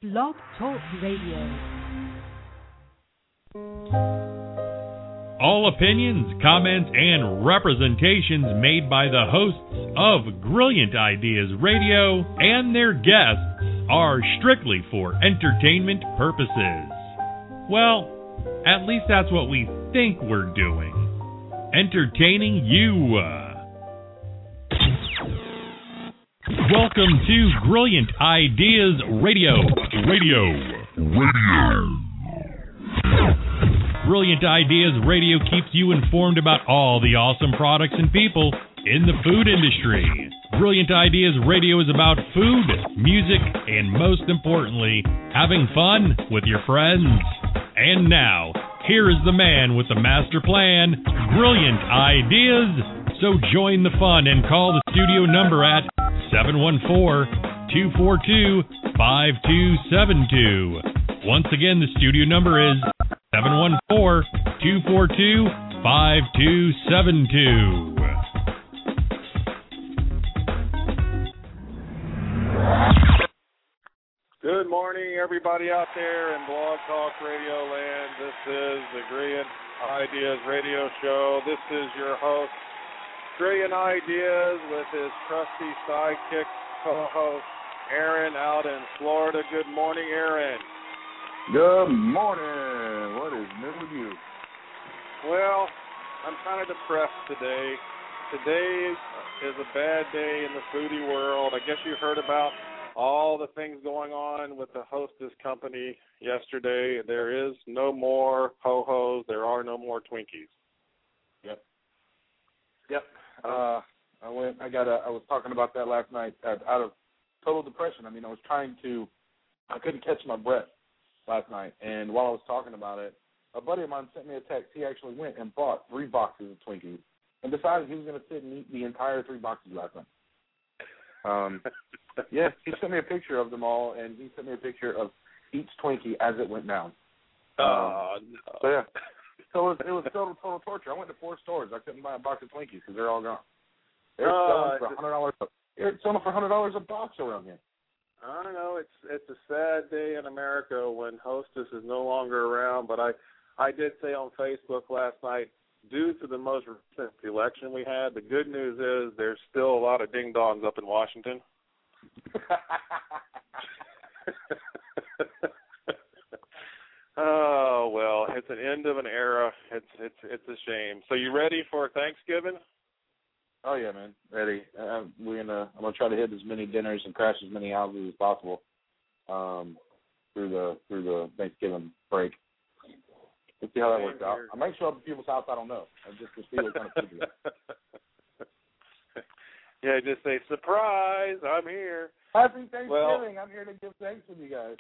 Blog Talk Radio. All opinions, comments, and representations made by the hosts of Brilliant Ideas Radio and their guests are strictly for entertainment purposes. Well, at least that's what we think we're doing. Entertaining you. Welcome to Brilliant Ideas Radio. Brilliant Ideas Radio keeps you informed about all the awesome products and people in the food industry. Brilliant Ideas Radio is about food, music, and most importantly, having fun with your friends. And now, here is the man with the master plan, Brilliant Ideas. So join the fun and call the studio number at 714-242-5272. Once again, the studio number is 714-242-5272. Good morning, everybody out there in Blog Talk Radio land. This is the Brilliant Ideas Radio Show. This is your host, Brilliant Ideas, with his trusty sidekick co-host, Aaron, out in Florida. Good morning, Aaron. Good morning. What is new with you? Well, I'm kind of depressed today. Today is a bad day in the foodie world. I guess you heard about all the things going on with the Hostess company yesterday. There is no more ho-hos. There are no more Twinkies. Yep. I was talking about that last night out of total depression. I mean, I couldn't catch my breath last night, and while I was talking about it, a buddy of mine sent me a text. He actually went and bought 3 boxes of Twinkies and decided he was going to sit and eat the entire 3 boxes last night. Yeah, he sent me a picture of them all, and he sent me a picture of each Twinkie as it went down. No. So yeah, so it was total torture. I went to 4 stores. I couldn't buy a box of Twinkies because they're all gone. They're selling for $100. They're selling for $100 a box around here. I don't know. It's a sad day in America when Hostess is no longer around. But I did say on Facebook last night, due to the most recent election we had, the good news is there's still a lot of ding-dongs up in Washington. Oh, well, it's an end of an era. It's a shame. So you ready for Thanksgiving? Oh yeah, man, ready. I'm gonna try to hit as many dinners and crash as many houses as possible through the Thanksgiving break. Let's see how that works out. I might show up at people's house I don't know, just to see what kind of food we got. Yeah, just say, surprise, I'm here. Happy Thanksgiving. Well, I'm here to give thanks with you guys.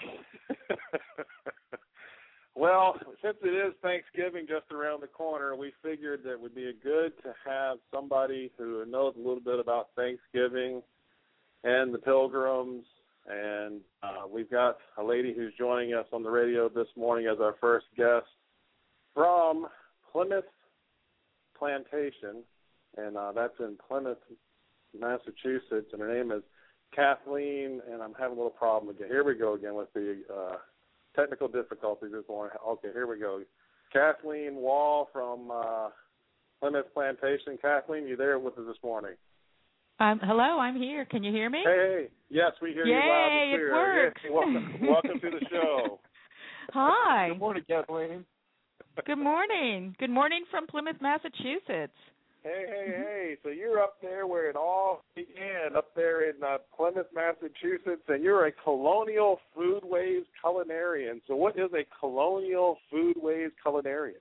Well, since it is Thanksgiving just around the corner, we figured that it would be good to have somebody who knows a little bit about Thanksgiving and the Pilgrims. And we've got a lady who's joining us on the radio this morning as our first guest from Plymouth Plantation, and that's in Plymouth, Massachusetts, and her name is Kathleen, and I'm having a little problem again. Here we go again with the technical difficulties this morning. Okay, here we go. Kathleen Wall from Plymouth Plantation. Kathleen, you there with us this morning? Hello, I'm here. Can you hear me? Hey. Yes, we hear you loud and clear. It works. Hey, welcome to the show. Hi. Good morning, Kathleen. Good morning. Good morning from Plymouth, Massachusetts. Hey. So you're up there where it all began, up there in Plymouth, Massachusetts, and you're a colonial foodways culinarian. So what is a colonial foodways culinarian?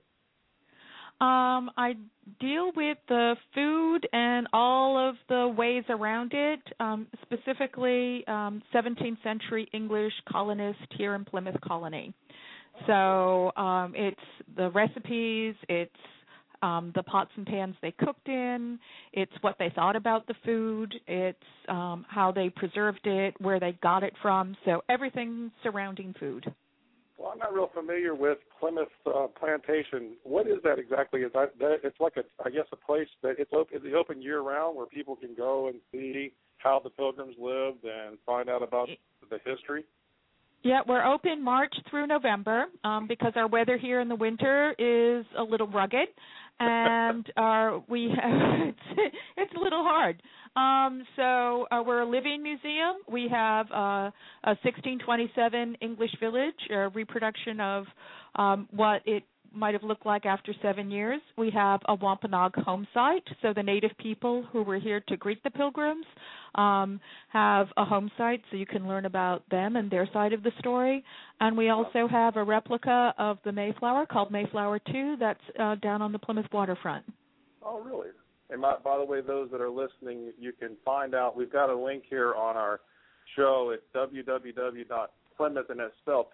I deal with the food and all of the ways around it, specifically 17th century English colonists here in Plymouth Colony. So it's the recipes, it's the pots and pans they cooked in, it's what they thought about the food, it's how they preserved it, where they got it from, so everything surrounding food. Well, I'm not real familiar with Plymouth Plantation. What is that exactly? Is that it's like a place that is it open year round where people can go and see how the Pilgrims lived and find out about the history? Yeah, Yeah, we're open March through November because our weather here in the winter is a little rugged, and it's a little hard. So we're a living museum. We have a 1627 English village, a reproduction of what it might have looked like after 7 years. We have a Wampanoag home site, so the native people who were here to greet the pilgrims have a home site, so you can learn about them and their side of the story. And we also have a replica of the Mayflower called Mayflower 2 that's down on the Plymouth waterfront. Oh, really? And by the way, those that are listening, you can find out. We've got a link here on our show at www.plymouth, and that's spelled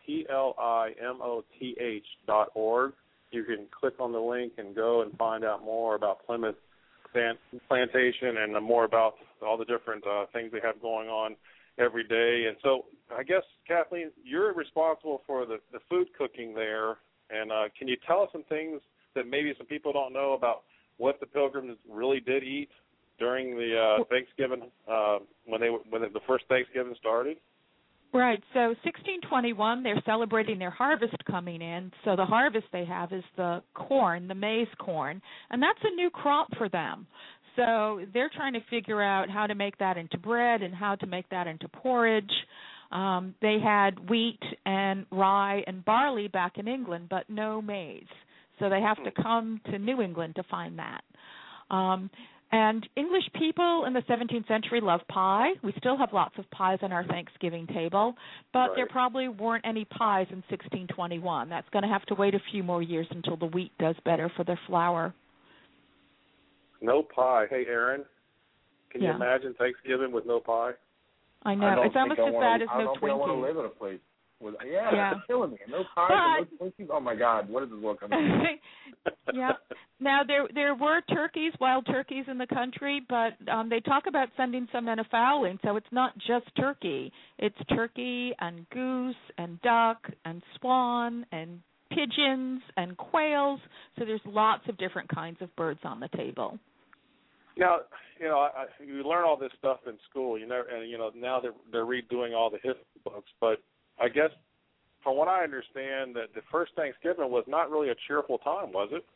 PLIMOTH.org. You can click on the link and go and find out more about Plymouth Plantation and more about all the different things they have going on every day. And so I guess, Kathleen, you're responsible for the food cooking there. And can you tell us some things that maybe some people don't know about what the Pilgrims really did eat during the Thanksgiving, when the first Thanksgiving started? Right. So 1621, they're celebrating their harvest coming in. So the harvest they have is the corn, the maize corn, and that's a new crop for them. So they're trying to figure out how to make that into bread and how to make that into porridge. They had wheat and rye and barley back in England, but no maize. So they have to come to New England to find that. And English people in the 17th century love pie. We still have lots of pies on our Thanksgiving table, but there probably weren't any pies in 1621. That's going to have to wait a few more years until the wheat does better for their flour. No pie. Hey, Aaron, can you imagine Thanksgiving with no pie? I know. It's almost as bad as no Twinkies. I don't think I want to live in a place. That's killing me. No pies, no Twinkies. Oh my God, what is this world coming? Yeah. Now there were turkeys, wild turkeys in the country, but they talk about sending some men a fowling, so it's not just turkey. It's turkey and goose and duck and swan and pigeons and quails. So there's lots of different kinds of birds on the table. Now, you learn all this stuff in school. Now they're redoing all the history books, but I guess, from what I understand, that the first Thanksgiving was not really a cheerful time, was it?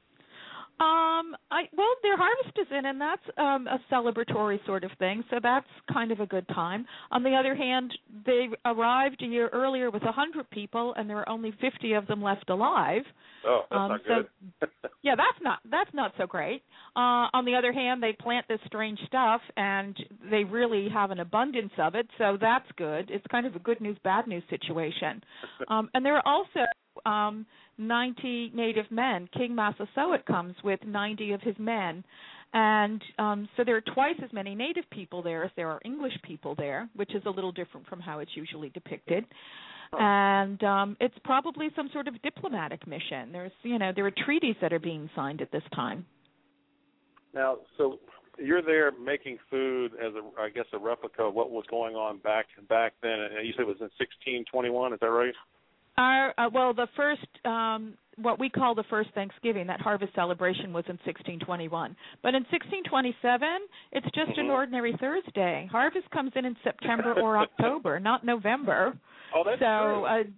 Well, their harvest is in, and that's a celebratory sort of thing, so that's kind of a good time. On the other hand, they arrived a year earlier with 100 people, and there are only 50 of them left alive. Oh, that's not good. Yeah, that's not so great. On the other hand, they plant this strange stuff, and they really have an abundance of it, so that's good. It's kind of a good news, bad news situation. And there are also 90 native men. King Massasoit comes with 90 of his men. And so there are twice as many native people there as there are English people there, which is a little different from how it's usually depicted. And it's probably some sort of diplomatic mission. There are treaties that are being signed at this time. Now, so you're there making food as a replica of what was going on back then. And you said it was in 1621, is that right? The first, what we call the first Thanksgiving, that harvest celebration was in 1621. But in 1627, it's just an ordinary Thursday. Harvest comes in September or October, not November. Oh, that's true.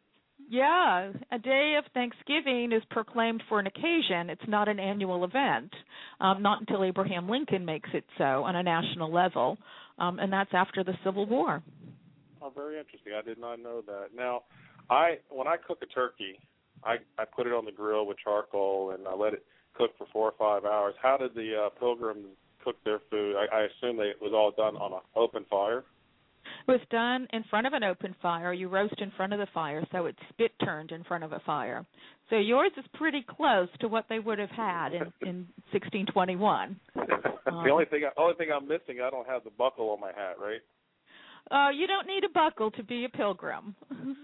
A day of Thanksgiving is proclaimed for an occasion. It's not an annual event, not until Abraham Lincoln makes it so on a national level, and that's after the Civil War. Oh, very interesting. I did not know that. Now, when I cook a turkey, I put it on the grill with charcoal and I let it cook for 4 or 5 hours. How did the Pilgrims cook their food? I assume it was all done on an open fire? It was done in front of an open fire. You roast in front of the fire, so it's spit turned in front of a fire. So yours is pretty close to what they would have had in 1621. The only thing I'm missing, I don't have the buckle on my hat, right? You don't need a buckle to be a pilgrim.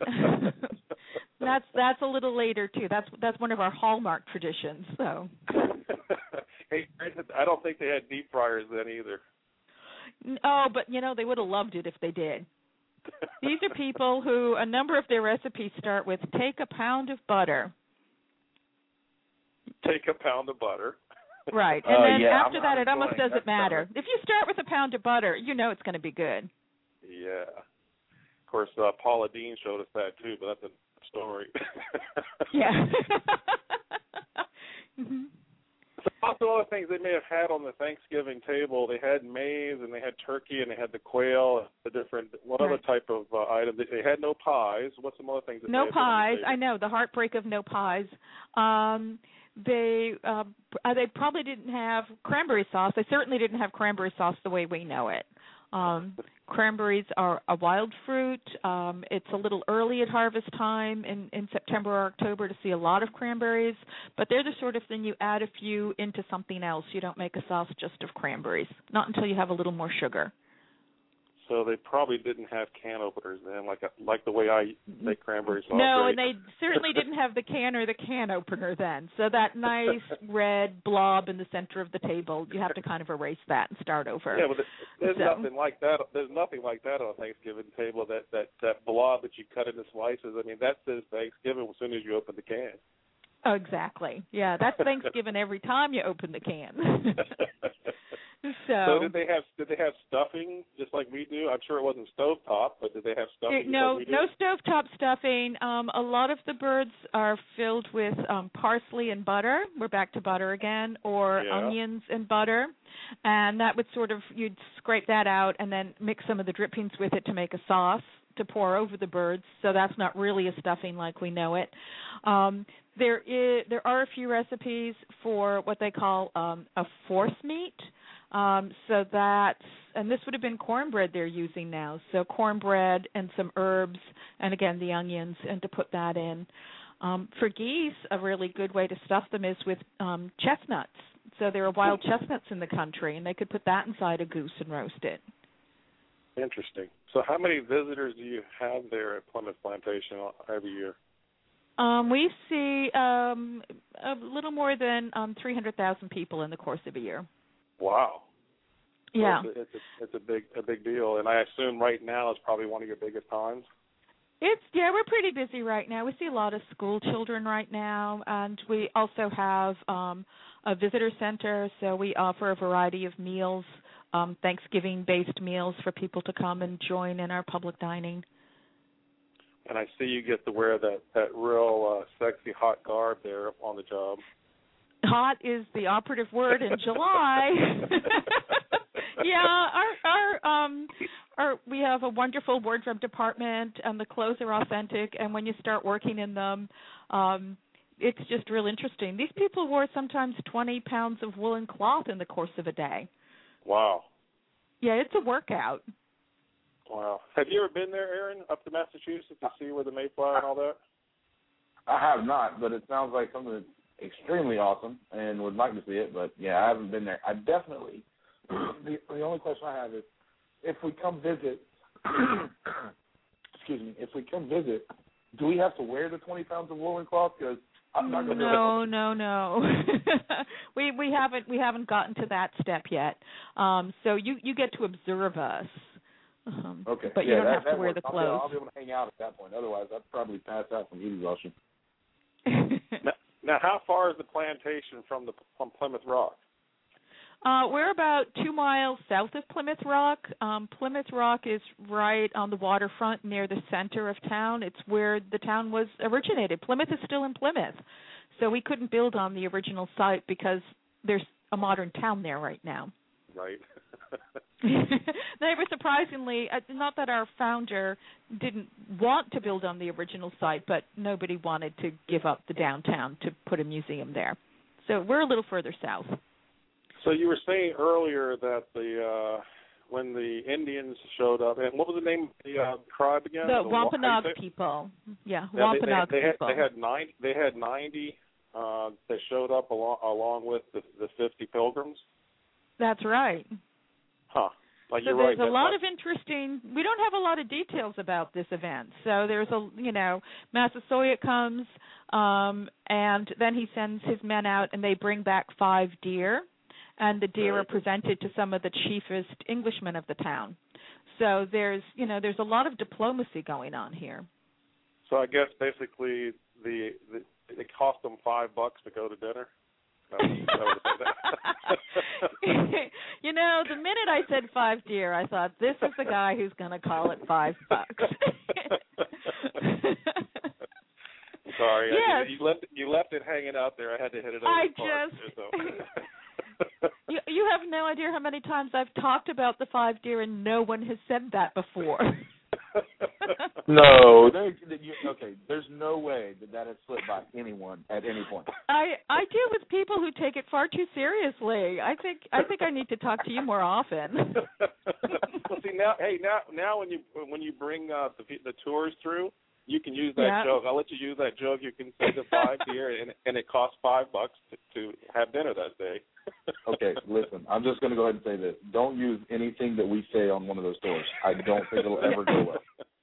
That's a little later too. That's one of our hallmark traditions. So. Hey, I don't think they had deep fryers then either. Oh, but they would have loved it if they did. These are people who a number of their recipes start with take a pound of butter. Take a pound of butter. Right, and then after that, it almost doesn't matter. If you start with a pound of butter, it's going to be good. Yeah. Of course, Paula Dean showed us that too, but that's a story. Yeah. Mm-hmm. So also other things they may have had on the Thanksgiving table, they had maize and they had turkey and they had the quail, the different, what other type of item? They had no pies. What's some other things that no they had pies? on the I know, the heartbreak of no pies. They probably didn't have cranberry sauce. They certainly didn't have cranberry sauce the way we know it. Cranberries are a wild fruit. It's a little early at harvest time in September or October to see a lot of cranberries, but they're the sort of thing you add a few into something else. You don't make a sauce just of cranberries, not until you have a little more sugar. So they probably didn't have can openers then, like the way I make cranberry sauce. No, right? and they certainly didn't have the can or the can opener then. So that nice red blob in the center of the table, you have to kind of erase that and start over. Yeah, but there's nothing like that. There's nothing like that on a Thanksgiving table. That blob that you cut into slices. I mean, that says Thanksgiving as soon as you open the can. Oh, exactly. Yeah, that's Thanksgiving every time you open the can. So did they have stuffing just like we do? I'm sure it wasn't stovetop, but did they have stuffing? No stovetop stuffing. A lot of the birds are filled with parsley and butter. We're back to butter again, or onions and butter, and that would you'd scrape that out and then mix some of the drippings with it to make a sauce to pour over the birds. So that's not really a stuffing like we know it. There are a few recipes for what they call a force meat. So that's, and this would have been cornbread they're using now. So cornbread and some herbs, and again the onions, and to put that in. For geese, a really good way to stuff them is with chestnuts. So there are wild chestnuts in the country, and they could put that inside a goose and roast it. Interesting. So how many visitors do you have there at Plymouth Plantation every year? We see a little more than 300,000 people in the course of a year. Wow. Yeah. So it's a big deal, and I assume right now is probably one of your biggest times. We're pretty busy right now. We see a lot of school children right now, and we also have a visitor center, so we offer a variety of meals, Thanksgiving-based meals for people to come and join in our public dining. And I see you get to wear that real sexy hot garb there on the job. Hot is the operative word in July. Yeah, we have a wonderful wardrobe department, and the clothes are authentic. And when you start working in them, it's just real interesting. These people wore sometimes 20 pounds of woolen cloth in the course of a day. Wow. Yeah, it's a workout. Wow. Have you ever been there, Aaron, up to Massachusetts to see where the Mayflower and all that? I have not, but it sounds like something that's extremely awesome and would like to see it. But, yeah, I haven't been there. I definitely, the only question I have is, if we come visit, if we come visit, do we have to wear the 20 pounds of woolen cloth? Because I'm not going to. No. we haven't gotten to that step yet. So you get to observe us. Okay. But you don't have to wear the clothes. I'll be able to hang out at that point. Otherwise, I'd probably pass out from heat exhaustion. Now, how far is the plantation from Plymouth Rock? We're about 2 miles south of Plymouth Rock. Plymouth Rock is right on the waterfront near the center of town. It's where the town was originated. Plymouth is still in Plymouth. So we couldn't build on the original site because there's a modern town there right now. Right. They were surprisingly, not that our founder didn't want to build on the original site, but nobody wanted to give up the downtown to put a museum there. So we're a little further south. So you were saying earlier that when the Indians showed up, and what was the name of the tribe again? The Wampanoag people. Yeah, Wampanoag people. They had 90 that showed up along with the 50 pilgrims. That's right. Huh. Like so you're there's right. a lot of interesting. We don't have a lot of details about this event. So there's Massasoit comes, and then he sends his men out, and they bring back 5 deer, and the deer are presented to some of the chiefest Englishmen of the town. So there's a lot of diplomacy going on here. So I guess basically it cost them $5 to go to dinner. You know, the minute I said 5 deer, I thought, this is the guy who's going to call it $5. Sorry, yes. you left it hanging out there. I had to hit it over I the park. You have no idea how many times I've talked about the 5 deer and no one has said that before. No, there's no way that has slipped by anyone at any point. I deal with people who take it far too seriously. I think I need to talk to you more often. Well, see now when you bring the tours through, you can use that joke. I'll let you use that joke. You can say the 5 deer, and it costs $5 to have dinner that day. Okay, listen, I'm just going to go ahead and say this. Don't use anything that we say on one of those tours. I don't think it'll ever go well.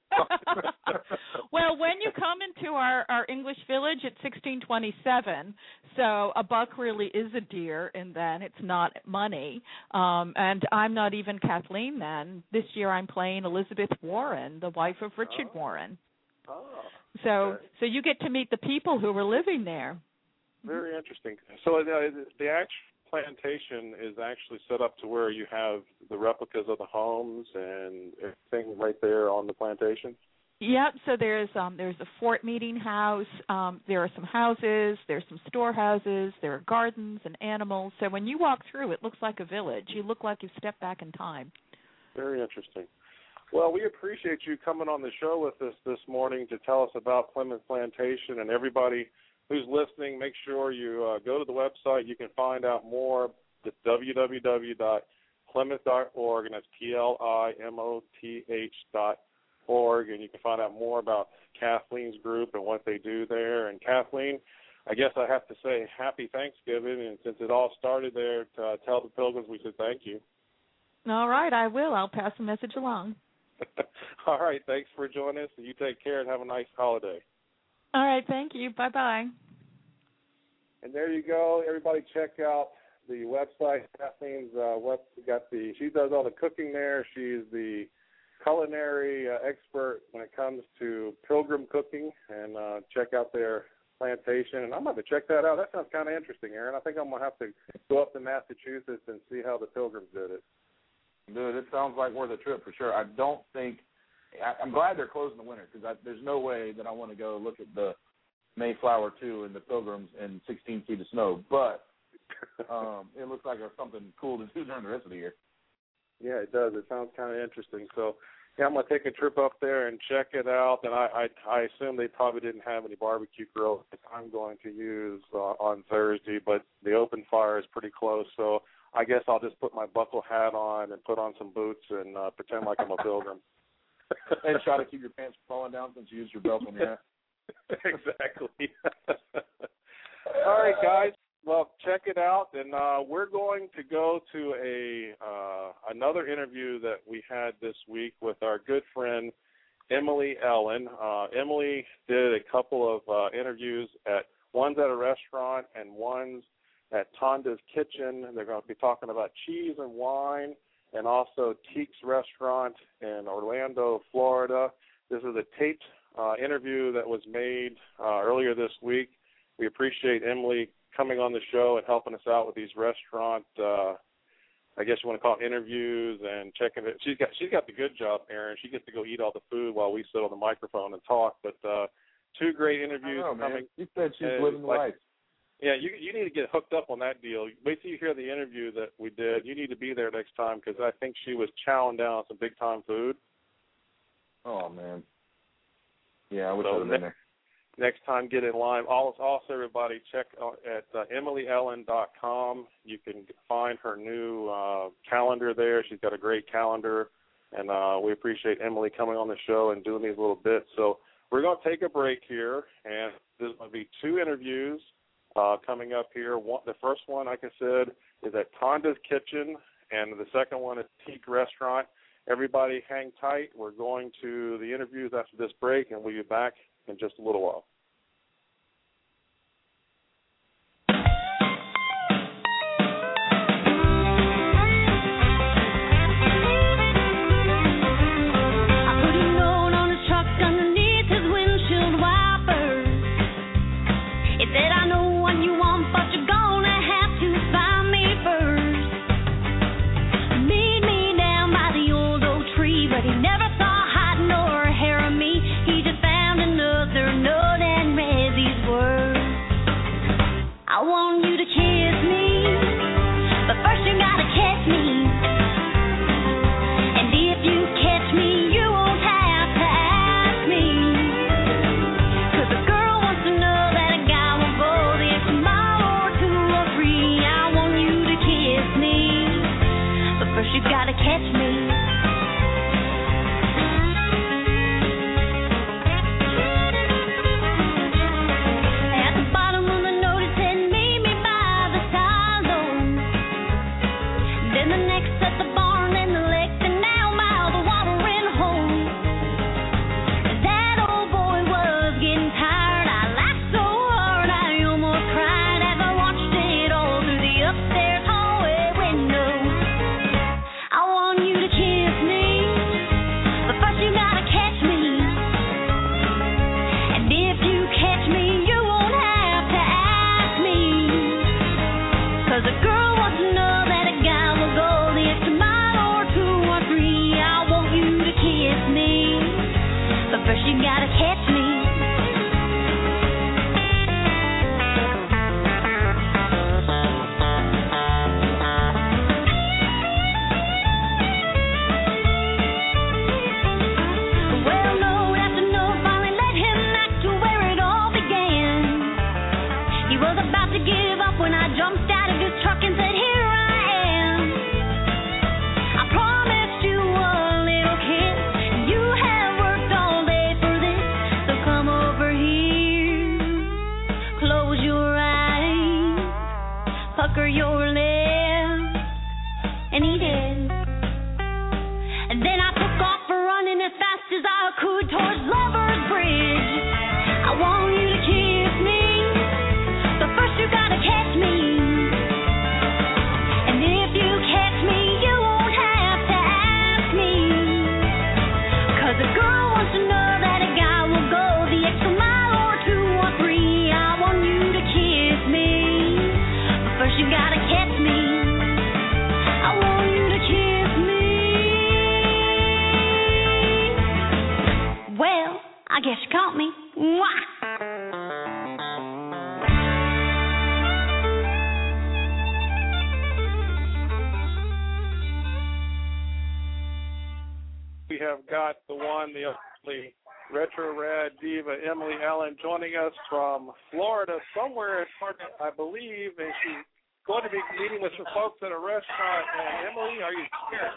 Well, when you come into our English village at 1627, so a buck really is a deer, and then it's not money. And I'm not even Kathleen then. This year I'm playing Elizabeth Warren, the wife of Richard Warren. Oh. So you get to meet the people who were living there. Very interesting. So the actual plantation is actually set up to where you have the replicas of the homes and everything right there on the plantation? Yep. So there's a fort meeting house. There are some houses. There's some storehouses. There are gardens and animals. So when you walk through, it looks like a village. You look like you've stepped back in time. Very interesting. Well, we appreciate you coming on the show with us this morning to tell us about Plymouth Plantation. And everybody who's listening, make sure you go to the website. You can find out more at www.plymouth.org, and that's PLIMOTH.org, and you can find out more about Kathleen's group and what they do there. And Kathleen, I guess I have to say happy Thanksgiving, and since it all started there, to tell the Pilgrims we said thank you. All right, I will. I'll pass the message along. All right, thanks for joining us, and you take care and have a nice holiday. All right, thank you. Bye-bye. And there you go. Everybody check out the website. Kathleen's she does all the cooking there. She's the culinary expert when it comes to pilgrim cooking, and check out their plantation. And I'm going to check that out. That sounds kind of interesting, Aaron. I think I'm going to have to go up to Massachusetts and see how the Pilgrims did it. Dude, it sounds like worth a trip for sure. I'm glad they're closed in the winter, because there's no way that I want to go look at the Mayflower 2 and the Pilgrims in 16 feet of snow. But it looks like there's something cool to do during the rest of the year. Yeah, it does. It sounds kind of interesting. So, yeah, I'm going to take a trip up there and check it out. And I assume they probably didn't have any barbecue grills that I'm going to use on Thursday, but the open fire is pretty close. So I guess I'll just put my buckle hat on and put on some boots and pretend like I'm a pilgrim. And try to keep your pants from falling down since you used your belt on your hat. Exactly. All right, guys. Well, check it out, and we're going to go to another interview that we had this week with our good friend Emily Ellen. Emily did a couple of interviews one's at a restaurant and one's at Tonda's Kitchen. They're going to be talking about cheese and wine, and also Teek's Restaurant in Orlando, Florida. This is a taped interview that was made earlier this week. We appreciate Emily coming on the show and helping us out with these restaurant, I guess you want to call it interviews and checking it. She's got the good job, Aaron. She gets to go eat all the food while we sit on the microphone and talk. But two great interviews coming. Man. You said she's living the life. Yeah, you need to get hooked up on that deal. Wait till you hear the interview that we did. You need to be there next time, because I think she was chowing down some big-time food. Oh, man. Yeah, I wish I would have been there. Next time, get in line. Also, everybody, check at EmilyEllen.com. You can find her new calendar there. She's got a great calendar, and we appreciate Emily coming on the show and doing these little bits. So we're going to take a break here, and there's going to be two interviews coming up here. The first one, like I said, is at Tonda's Kitchen, and the second one is Teek Restaurant. Everybody hang tight. We're going to the interviews after this break, and we'll be back in just a little while. He said, I know what you want, but you're gonna have catch me. Your lips, and he did. And then I took off running as fast as I could towards Lover's Bridge. I want you to kiss me, but first you gotta catch me. And if you catch me, you won't have to ask me, 'cause a girl wants to know that a guy will go the extra mile or 2 or 3. I want you to kiss me, but first you gotta catch me. I want you to kiss me. Well, I guess you caught me. Mwah! We have got the one, the only Retro Rad diva, Emily Allen, joining us from Florida, somewhere in Florida, I believe, and she's going to be meeting with some folks at a restaurant. And Emily, are you here?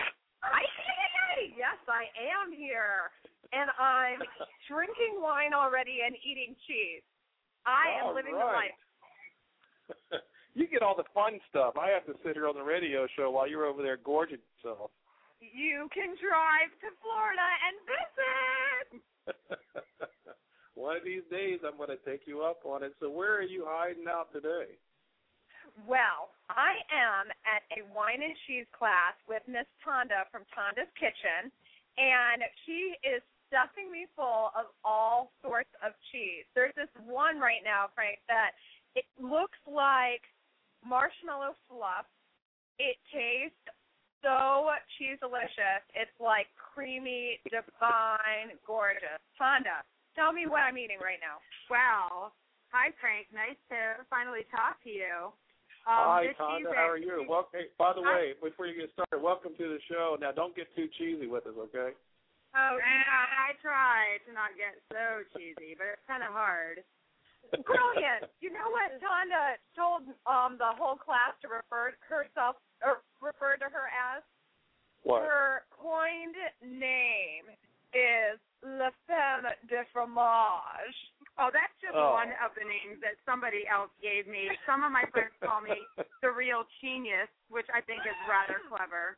Yes, I am here, and I'm drinking wine already and eating cheese. I am living the life. You get all the fun stuff. I have to sit here on the radio show while you're over there gorging yourself. You can drive to Florida and visit. One of these days, I'm going to take you up on it. So where are you hiding out today? Well, I am at a wine and cheese class with Miss Tonda from Tonda's Kitchen, and she is stuffing me full of all sorts of cheese. There's this one right now, Frank, that it looks like marshmallow fluff. It tastes so cheese-delicious. It's like creamy, divine, gorgeous. Tonda, tell me what I'm eating right now. Wow. Hi, Frank. Nice to finally talk to you. Hi, Tonda. How are you? Well, hey, by the way, before you get started, welcome to the show. Now, don't get too cheesy with us, okay? Oh, yeah, I try to not get so cheesy, but it's kind of hard. Brilliant. You know what Tonda told the whole class to refer to her as? What? Her coined name is La Femme de Fromage. Oh, that's just one of the names that somebody else gave me. Some of my friends call me the real genius, which I think is rather clever.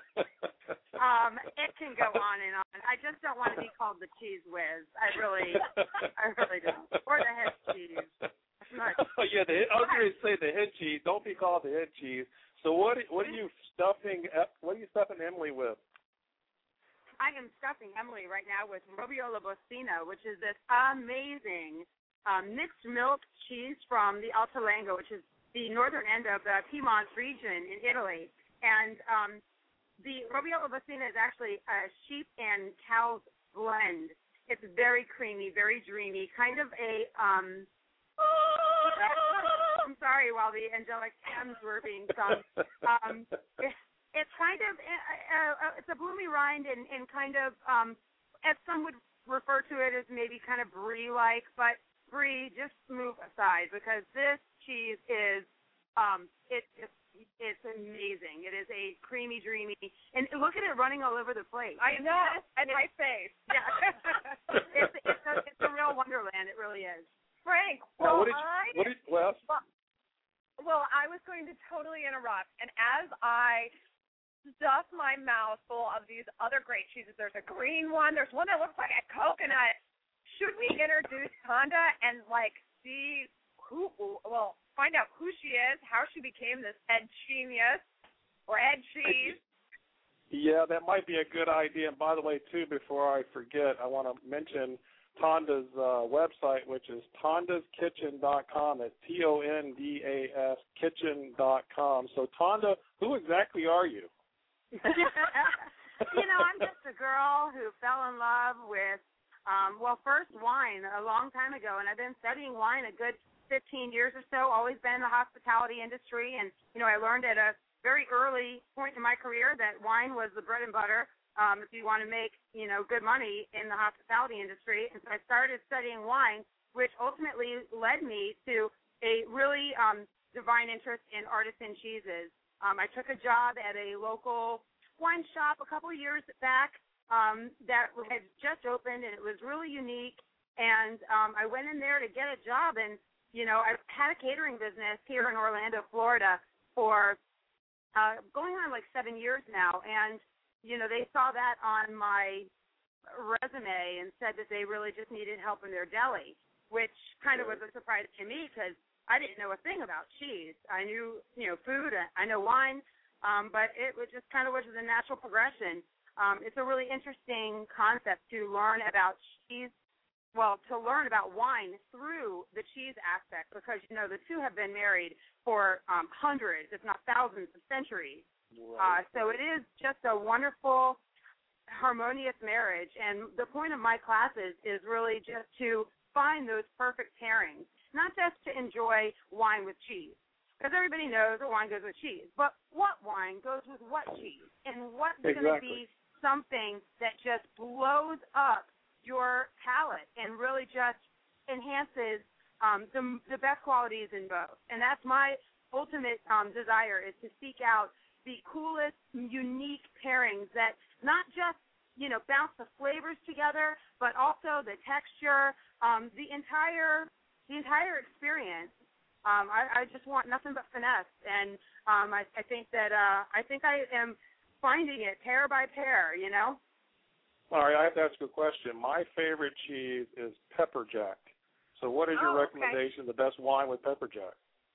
It can go on and on. I just don't want to be called the cheese whiz. I really don't. Or the head cheese. Oh, yeah, I was going to say the head cheese. Don't be called the head cheese. So what are you stuffing Emily with? I am stuffing Emily right now with Robiola Boscina, which is this amazing mixed milk cheese from the Alto Lango, which is the northern end of the Piedmont region in Italy. And the Robiola Boscina is actually a sheep and cow's blend. It's very creamy, very dreamy, kind of a I'm sorry while the angelic hymns were being sung. It's kind of it's a bloomy rind and kind of as some would refer to it as maybe kind of brie-like, but brie, just move aside because this cheese is it's amazing. It is a creamy, dreamy, and look at it running all over the place. I know, and my face. Yeah, it's a real wonderland. It really is. Frank, well, I was going to totally interrupt, and as I stuff my mouth full of these other great cheeses, there's a green one, there's one that looks like a coconut. Should we introduce Tonda and see find out who she is, how she became this head genius or head cheese? Yeah, that might be a good idea. And by the way, too, before I forget, I want to mention Tonda's website, which is tondaskitchen.com. It's TONDAS kitchen.com. So, Tonda, who exactly are you? I'm just a girl who fell in love with Well, first wine a long time ago, and I've been studying wine a good 15 years or so, always been in the hospitality industry. And, I learned at a very early point in my career that wine was the bread and butter if you want to make, good money in the hospitality industry. And so I started studying wine, which ultimately led me to a really divine interest in artisan cheeses. I took a job at a local wine shop a couple of years back that had just opened, and it was really unique. And I went in there to get a job, and I've had a catering business here in Orlando, Florida for going on like 7 years now. And, they saw that on my resume and said that they really just needed help in their deli, which kind of was a surprise to me because I didn't know a thing about cheese. I knew, food, I know wine, but it was just kind of was a natural progression. It's a really interesting concept to learn about cheese. Well, to learn about wine through the cheese aspect, because, the two have been married for hundreds, if not thousands of centuries. Right. So it is just a wonderful, harmonious marriage. And the point of my classes is really just to find those perfect pairings, not just to enjoy wine with cheese, because everybody knows that wine goes with cheese. But what wine goes with what cheese? And what's going to be something that just blows up your palate and really just enhances the best qualities in both. And that's my ultimate desire, is to seek out the coolest, unique pairings that not just, bounce the flavors together, but also the texture, the entire experience. I just want nothing but finesse. And I think that I am finding it pair by pair, All right, I have to ask you a question. My favorite cheese is pepper jack. So what is your recommendation, the best wine with pepper jack?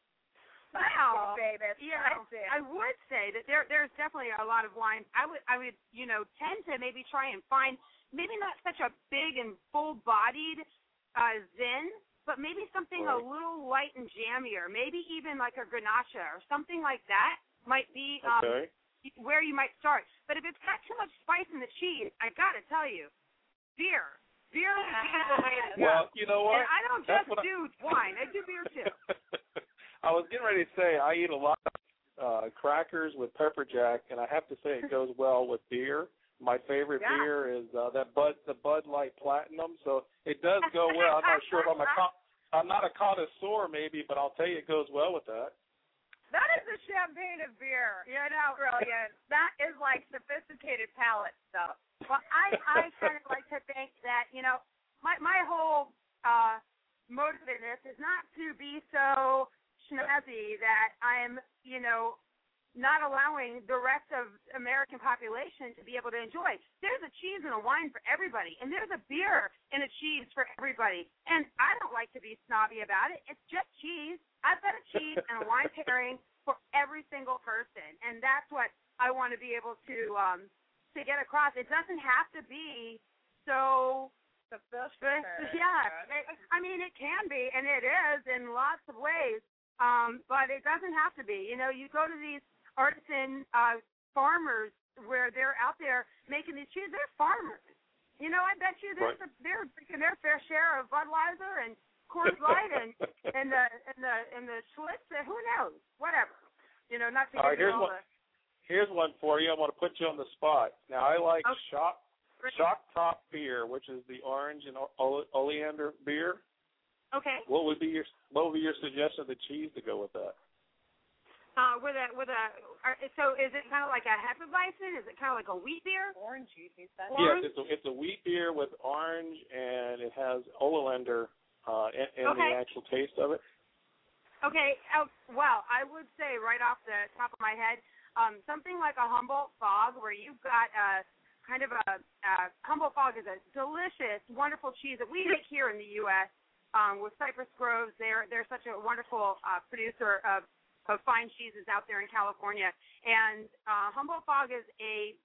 Wow, baby. Yeah, I would say that there's definitely a lot of wines. I would tend to maybe try and find maybe not such a big and full-bodied Zin, but maybe something a little light and jammier, maybe even like a Grenache or something like that might be where you might start. But if it's got too much spice in the cheese, I got to tell you, beer. Beer is the way to go. Well, you know what? And I don't just do wine. I do beer, too. I was getting ready to say I eat a lot of crackers with pepper jack, and I have to say it goes well with beer. My favorite beer is the Bud Light Platinum, so it does go well. I'm not sure if I'm not a connoisseur maybe, but I'll tell you it goes well with that. That is the champagne of beer. Brilliant. That is like sophisticated palate stuff. Well, I kind of like to think that, my whole motive in this is not to be so snazzy that I'm, not allowing the rest of American population to be able to enjoy. There's a cheese and a wine for everybody, and there's a beer and a cheese for everybody. And I don't like to be snobby about it. It's just cheese. I've got a cheese and a wine pairing for every single person, and that's what I want to be able to get across. It doesn't have to be so sophisticated. Yeah, I mean, it can be, and it is in lots of ways, but it doesn't have to be. You go to these artisan farmers where they're out there making these cheeses. They're farmers. I bet you they're drinking their fair share of Budweiser and Coors Light and the Schlitz. Who knows? Whatever. Not to give you all the. Here's one for you. I want to put you on the spot. Now I like Shock Top beer, which is the orange and oleander beer. Okay. What would be your suggestion of the cheese to go with that? So is it kind of like a Hefeweizen? Is it kind of like a wheat beer? Orange juice, he said. Yes, it's a wheat beer with orange, and it has oleander in the actual taste of it. Okay. Well, I would say right off the top of my head, something like a Humboldt Fog, where you've got Humboldt Fog is a delicious, wonderful cheese that we make here in the U.S. With Cypress Groves. They're such a wonderful producer of fine cheeses out there in California. And Humboldt Fog is a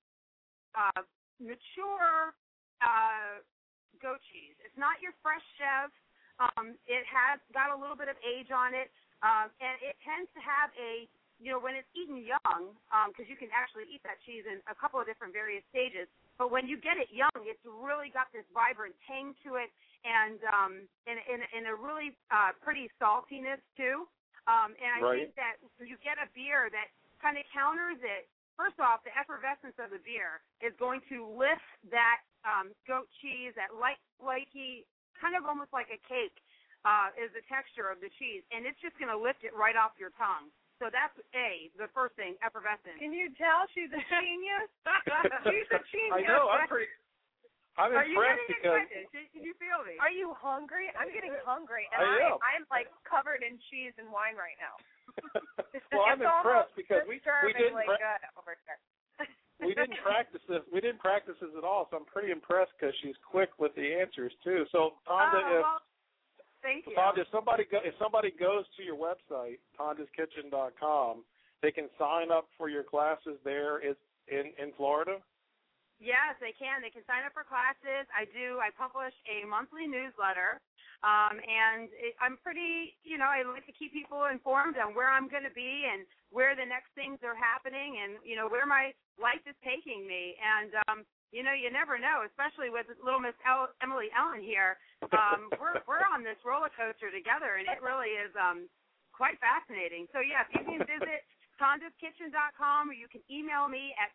mature goat cheese. It's not your fresh Chev. It has got a little bit of age on it, and it tends to have when it's eaten young, because you can actually eat that cheese in a couple of different various stages, But when you get it young, it's really got this vibrant tang to it, and in a really pretty saltiness too. And I think that you get a beer that kind of counters it. First off, the effervescence of the beer is going to lift that goat cheese, that light, flaky, kind of almost like a cake is the texture of the cheese, and it's just going to lift it right off your tongue. So that's the first thing, effervescence. Can you tell she's a genius? She's a genius. I know. I'm impressed because. Can you feel me? Are you hungry? I'm getting hungry, and I'm like covered in cheese and wine right now. Well, I'm impressed because we didn't good over here. we didn't practice this. We didn't practice this at all, so I'm pretty impressed because she's quick with the answers too. So Tonda, thank you. Tonda, if somebody goes to your website, TondasKitchen.com, they can sign up for your classes there in Florida? Yes, they can. They can sign up for classes. I publish a monthly newsletter, and I'm pretty, I like to keep people informed on where I'm going to be and where the next things are happening and, where my life is taking me. And, you never know, especially with little Miss Emily Ellen here. We're on this roller coaster together, and it really is quite fascinating. So, yes, you can visit TondasKitchen.com, or you can email me at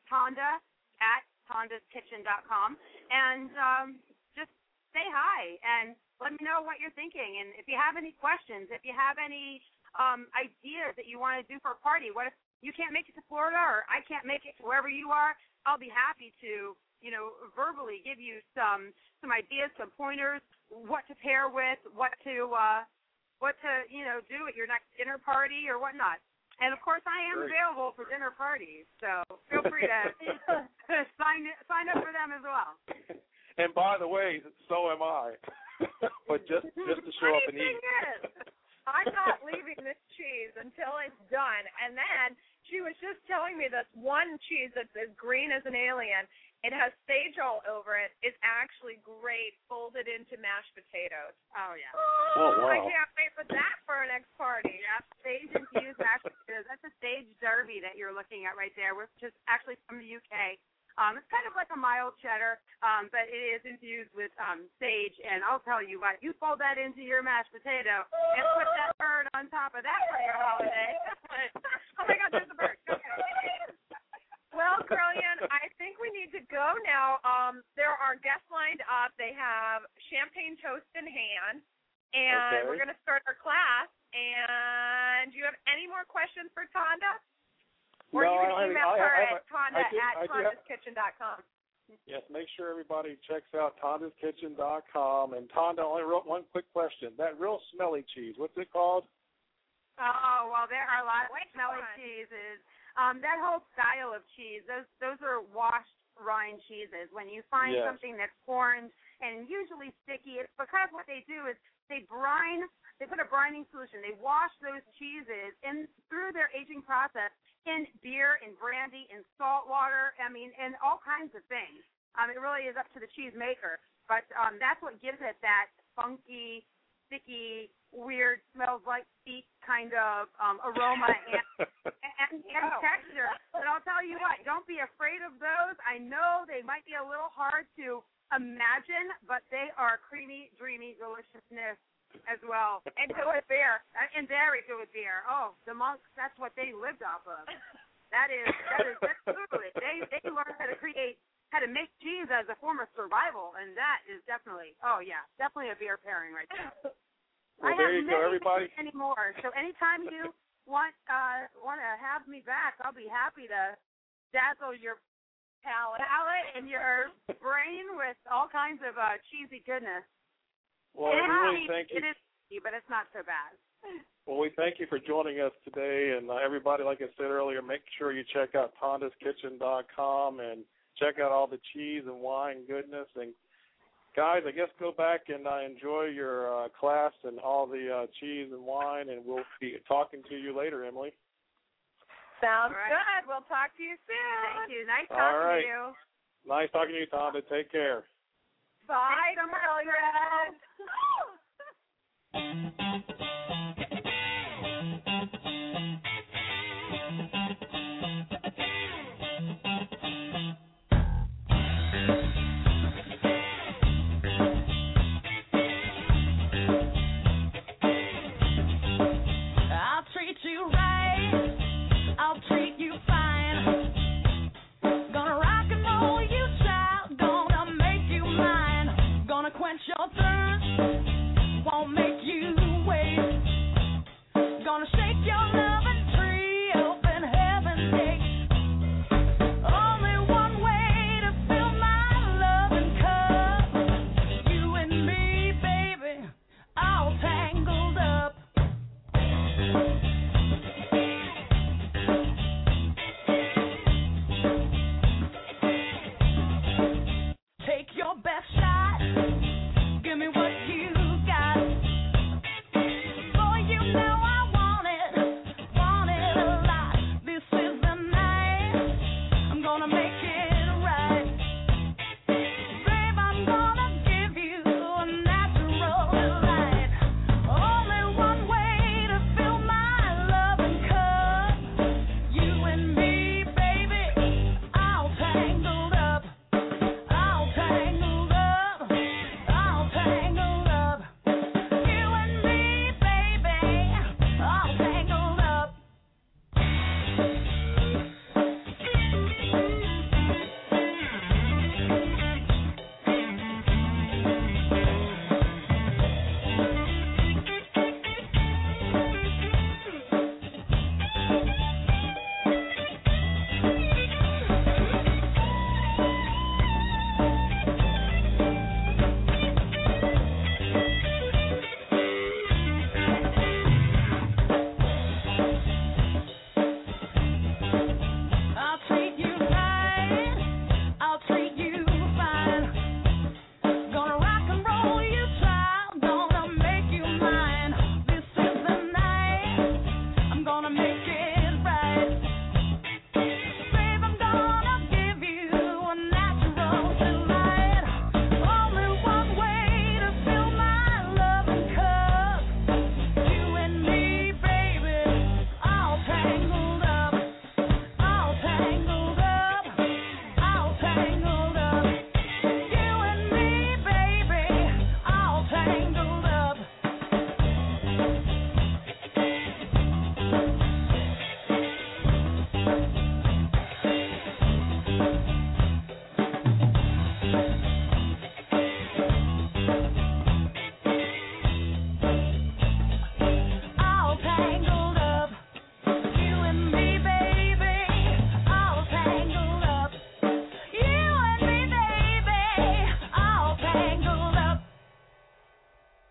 tondaskitchen.com, and just say hi and let me know what you're thinking. And if you have any questions, if you have any ideas that you want to do for a party, what if you can't make it to Florida or I can't make it to wherever you are, I'll be happy to, verbally give you some ideas, some pointers, what to pair with, what to do at your next dinner party or whatnot. And, of course, I am available for dinner parties, so feel free to sign up for them as well. And, by the way, so am I. But just to show up and eat. I'm not leaving this cheese until it's done. And then she was just telling me this one cheese that's as green as an alien. It has sage all over it. It's actually great folded into mashed potatoes. Oh, yeah. Oh, wow. I can't wait for that for our next party. Yeah, sage-infused mashed potatoes. That's a sage derby that you're looking at right there, which is actually from the UK. It's kind of like a mild cheddar, but it is infused with sage. And I'll tell you what, you fold that into your mashed potato and put that bird on top of that for your holiday. Oh, my God, there's a bird. Okay. Well, Caroline, I think we need to go now. There are guests lined up. They have champagne toast in hand, and we're going to start our class. And do you have any more questions for Tonda? Or you can email her at tonda@tondaskitchen.com. Yes, make sure everybody checks out TondasKitchen.com. And Tonda, only one quick question. That real smelly cheese, what's it called? Oh, well, there are a lot of smelly cheeses. That whole style of cheese, those are washed rind cheeses. When you find something that's orange and usually sticky, it's because what they do is they put a brining solution. They wash those cheeses through their aging process in beer, in brandy, in salt water, and all kinds of things. It really is up to the cheese maker. But that's what gives it that funky, sticky, weird, smells like feet kind of aroma and texture. But I'll tell you what, don't be afraid of those. I know they might be a little hard to imagine, but they are creamy, dreamy deliciousness as well. And good with beer. And very good with beer. Oh, the monks, that's what they lived off of. That's food. They learned how to make cheese as a form of survival, and that is definitely a beer pairing right there. Well, there you go, everybody. Anymore. So anytime you want to have me back, I'll be happy to dazzle your palate and your brain with all kinds of cheesy goodness. Well, we really thank you. It is cheesy, but it's not so bad. Well, we thank you for joining us today, and everybody, like I said earlier, make sure you check out TondasKitchen.com and check out all the cheese and wine goodness. And guys, I guess go back and enjoy your class and all the cheese and wine, and we'll be talking to you later, Emily. Sounds good. We'll talk to you soon. Thank you. Nice talking to you. Nice talking to you, Tonda. Take care. Bye, Caroline.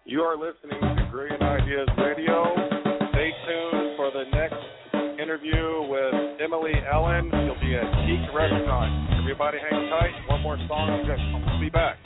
You are listening to Brilliant Ideas Radio. Stay tuned for the next interview with Emily Ellen. She'll be at Teak Restaurant. Everybody hang tight. One more song. We'll be back.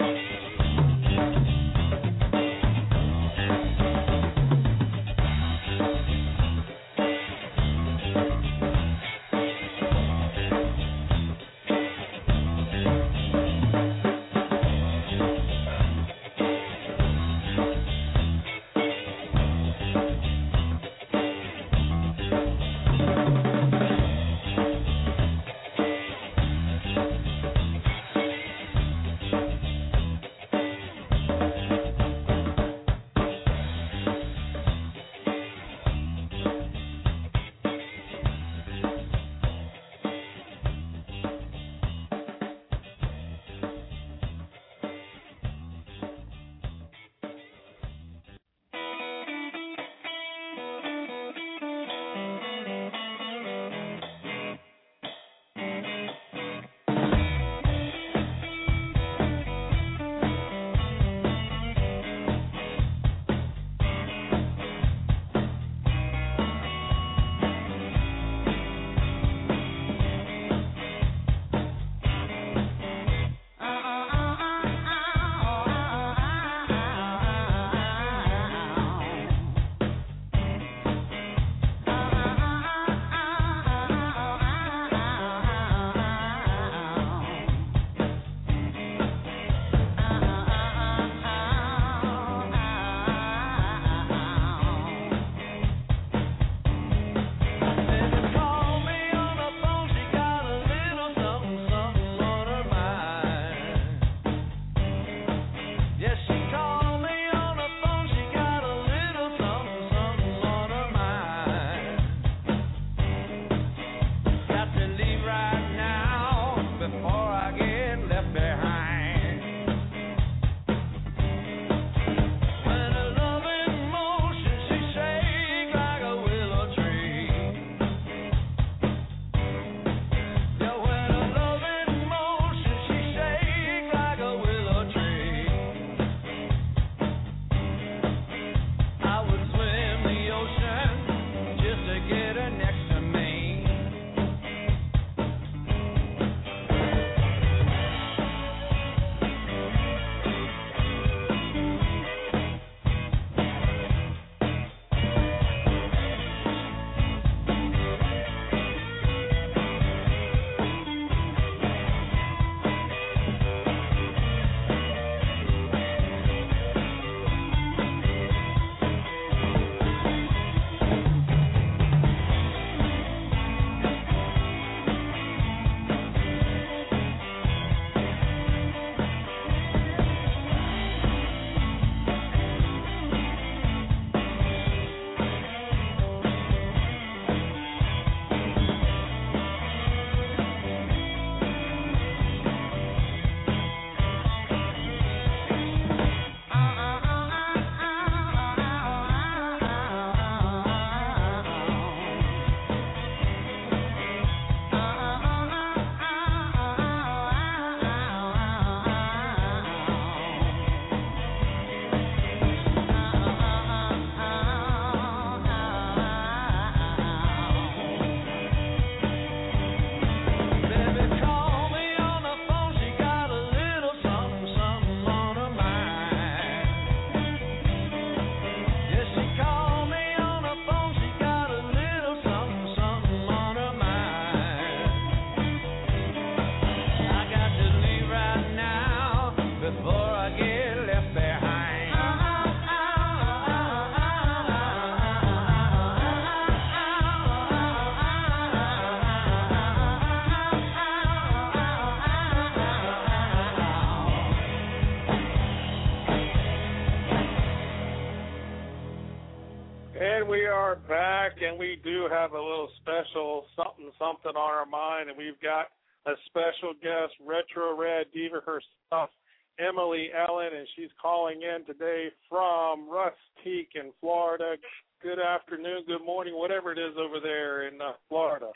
We are back, and we do have a little special something on our mind, and we've got a special guest, Retro Red Diva herself, Emily Ellen, and she's calling in today from Rustique in Florida. Good afternoon, good morning, whatever it is over there in Florida.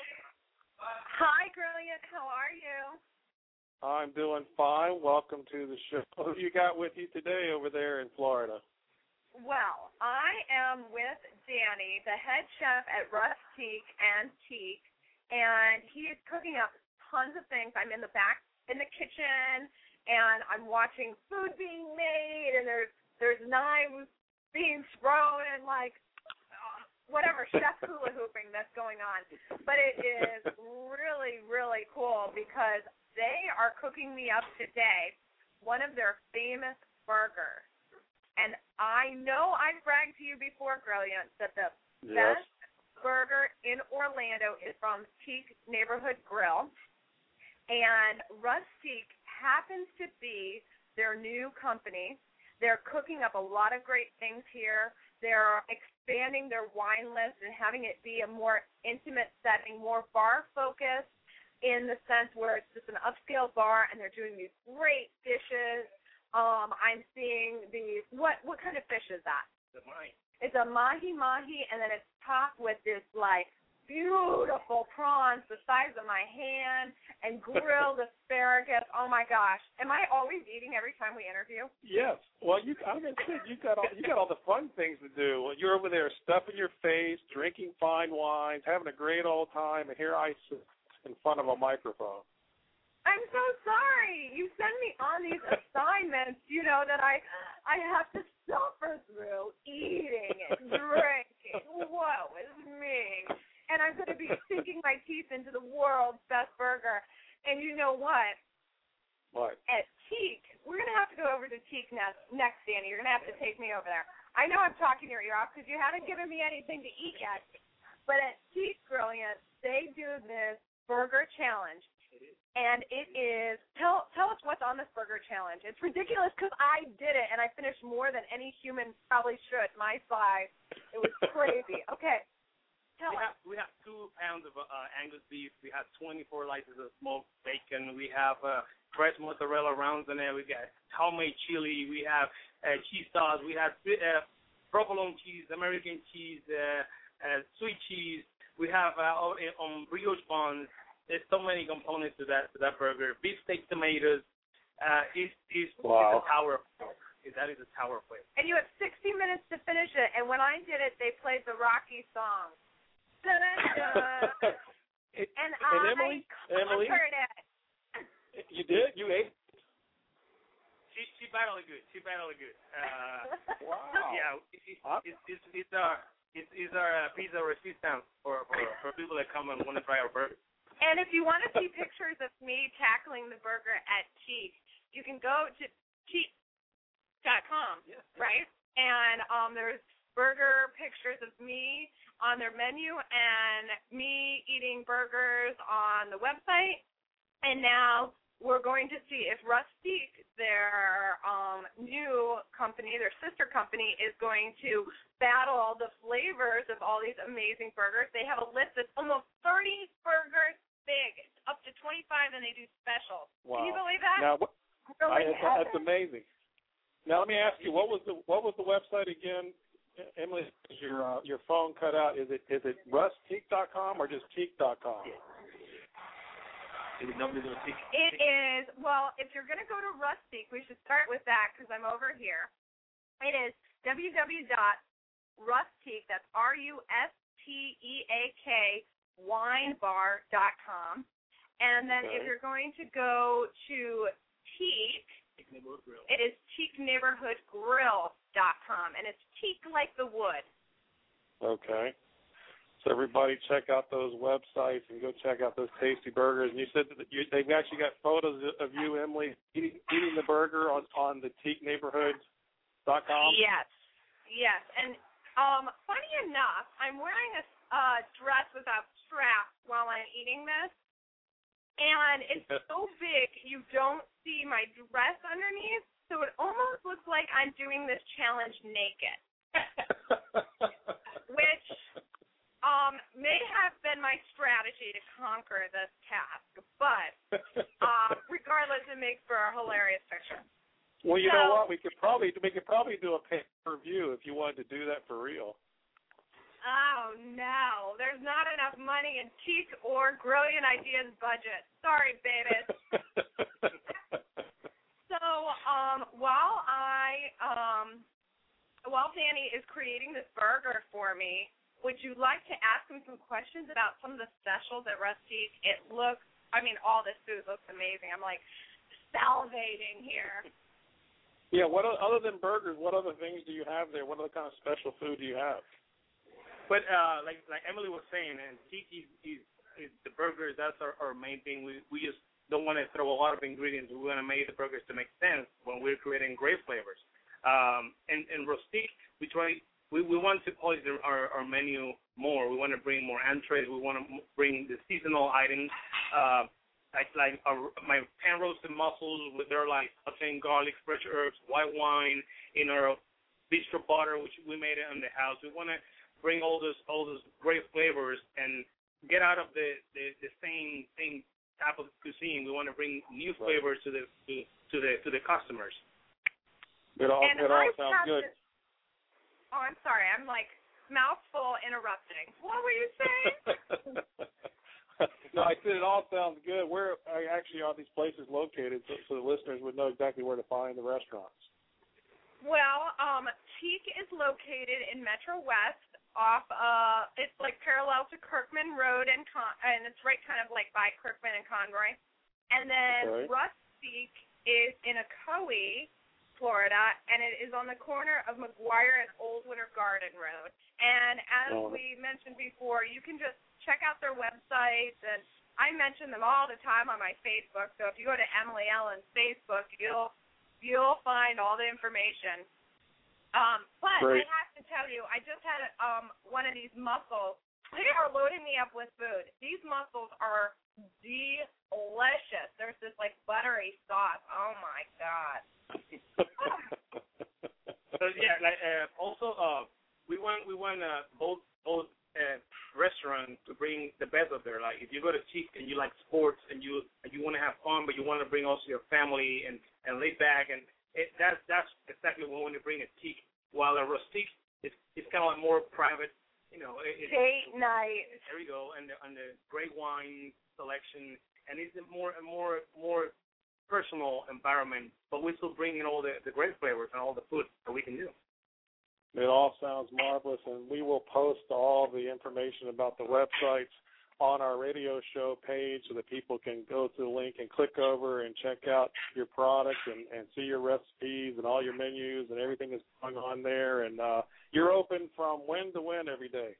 Hi, Brilliant. How are you? I'm doing fine. Welcome to the show. Who you got with you today over there in Florida? am with Danny, the head chef at Rustique Antique, and he is cooking up tons of things. I'm in the back in the kitchen, and I'm watching food being made, and there's knives being thrown, and like whatever chef hula hooping that's going on. But it is really, really cool because they are cooking me up today one of their famous burgers. And I know I've bragged to you before, Brilliant, that the best burger in Orlando is from Teak Neighborhood Grill. And Rustique happens to be their new company. They're cooking up a lot of great things here. They're expanding their wine list and having it be a more intimate setting, more bar-focused in the sense where it's just an upscale bar, and they're doing these great dishes. I'm seeing these. What kind of fish is that? The mahi. It's a mahi-mahi, and then it's topped with this, like, beautiful prawns the size of my hand and grilled asparagus. Oh, my gosh. Am I always eating every time we interview? Yes. Well, I'm gonna say you got all the fun things to do. Well, you're over there stuffing your face, drinking fine wines, having a great old time, and here I sit in front of a microphone. I'm so sorry. You send me on these assignments, that I have to suffer through eating and drinking. Woe is me. And I'm going to be sinking my teeth into the world's best burger. And you know what? What? At Teak, we're going to have to go over to Teak next, Danny. You're going to have to take me over there. I know I'm talking your ear off because you haven't given me anything to eat yet. But at Teak Brilliant, they do this burger challenge. And it is, tell us what's on this burger challenge. It's ridiculous because I did it, and I finished more than any human probably should, my size. It was crazy. Okay, tell us. We have 2 pounds of Angus beef. We have 24 slices of smoked bacon. We have fresh mozzarella rounds in there. We got homemade chili. We have cheese sauce. We have provolone cheese, American cheese, sweet cheese. We have brioche buns. There's so many components to that burger. Beef steak tomatoes. It's a tower of flavor. That is a tower of flavor. And you have 60 minutes to finish it. And when I did it, they played the Rocky song. And Emily, conquered it. You did? You ate? She battled good. Wow. Yeah. It's our pizza resistance for people that come and want to try our burger. And if you want to see pictures of me tackling the burger at Teak, you can go to teak.com, right? And there's burger pictures of me on their menu and me eating burgers on the website. And now we're going to see if Rustique, their new company, their sister company, is going to battle the flavors of all these amazing burgers. They have a list that's almost 30 burgers big. It's up to 25, and they do specials. Wow. Can you believe that? Now, that's amazing. Now, let me ask you, what was the website again, Emily? Your phone cut out. Is it rustique.com or just teak.com? It is, well, if you're going to go to Rustique, we should start with that because I'm over here. It is www.rustique, that's RUSTEAK, winebar.com. And then if you're going to go to Teak, it is teakneighborhoodgrill.com, and it's teak like the wood. Okay. So everybody check out those websites and go check out those tasty burgers. And you said that they've actually got photos of you, Emily, eating the burger on the teakneighborhood.com? Yes. And funny enough, I'm wearing a dress without straps while I'm eating this, and it's so big you don't see my dress underneath, so it almost looks like I'm doing this challenge naked, which may have been my strategy to conquer this task, but regardless, it makes for a hilarious picture. Well, you know what? We could probably do a pay-per-view if you wanted to do that for real. Oh, no. There's not enough money in Teak or Brilliant Ideas budget. Sorry, babies. So while I while Danny is creating this burger for me, would you like to ask him some questions about some of the specials at Rustique? All this food looks amazing. I'm like salivating here. Yeah, other than burgers, what other things do you have there? What other kind of special food do you have? But like Emily was saying, and tiki is the burgers. That's our main thing. We just don't want to throw a lot of ingredients. We want to make the burgers to make sense when we're creating great flavors. And Rustique, we want to polish our menu more. We want to bring more entrees. We want to bring the seasonal items. My pan-roasted mussels with their sauteing garlic, fresh herbs, white wine, in our bistro butter, which we made it in the house. We want to bring all those great flavors and get out of the same type of cuisine. We want to bring new flavors to the customers. It all sounds good. Oh, I'm sorry. I'm like mouthful interrupting. What were you saying? No, I said it all sounds good. Where actually are these places located so the listeners would know exactly where to find the restaurants? Well, Teak is located in Metro West it's like parallel to Kirkman Road and it's right kind of like by Kirkman and Conroy. And then Rustique is in Ocoee, Florida, and it is on the corner of McGuire and Old Winter Garden Road. And as we mentioned before, you can just check out their websites, and I mention them all the time on my Facebook. So if you go to Emily Ellen's Facebook, you'll find all the information. But Great. I have to tell you, I just had one of these mussels. They are loading me up with food. These mussels are delicious. There's this buttery sauce. Oh my God. So also we want both restaurants to bring the best of their life. If you go to Teak and you like sports and you want to have fun, but you want to bring also your family and lay back, and that's exactly what we want to bring at Teak. While a Rustique is kind of more private, date night. There we go, and the great wine selection, and it's a more personal environment, but we still bring in all the great flavors and all the food that we can do. It all sounds marvelous, and we will post all the information about the websites on our radio show page so that people can go to the link and click over and check out your products and see your recipes and all your menus and everything that's going on there. And you're open from when to when every day?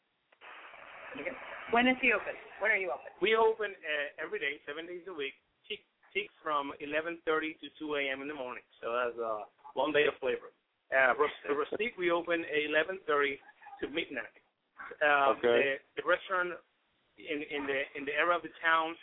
When is he open? When are you open? We open every day, 7 days a week. Teaks from 11:30 to 2 a.m. in the morning. So that's one day of flavor. Rustique, we open 11:30 to midnight. Okay. The restaurant in the area of the town,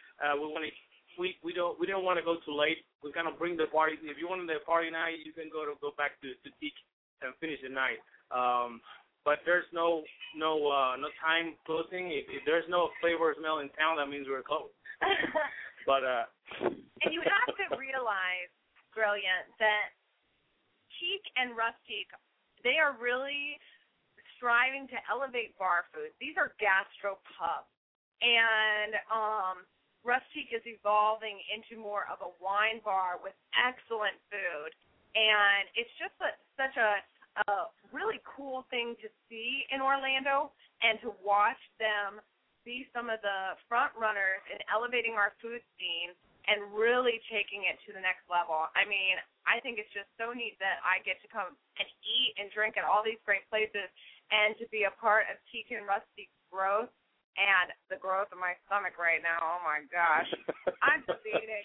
we don't want to go too late. We're gonna bring the party. If you want the party night, you can go back to Teak and finish the night. But there's no time closing. If there's no flavor or smell in town, that means we're closed. But and you have to realize, Brilliant, that Teak and Rustique, they are really striving to elevate bar food. These are gastro pubs, and Rustique is evolving into more of a wine bar with excellent food, and it's just such a really cool thing to see in Orlando and to watch them be some of the front runners in elevating our food scene and really taking it to the next level. I mean, I think it's just so neat that I get to come and eat and drink at all these great places and to be a part of Teak and Rustique's growth and the growth of my stomach right now. Oh, my gosh. I'm just eating.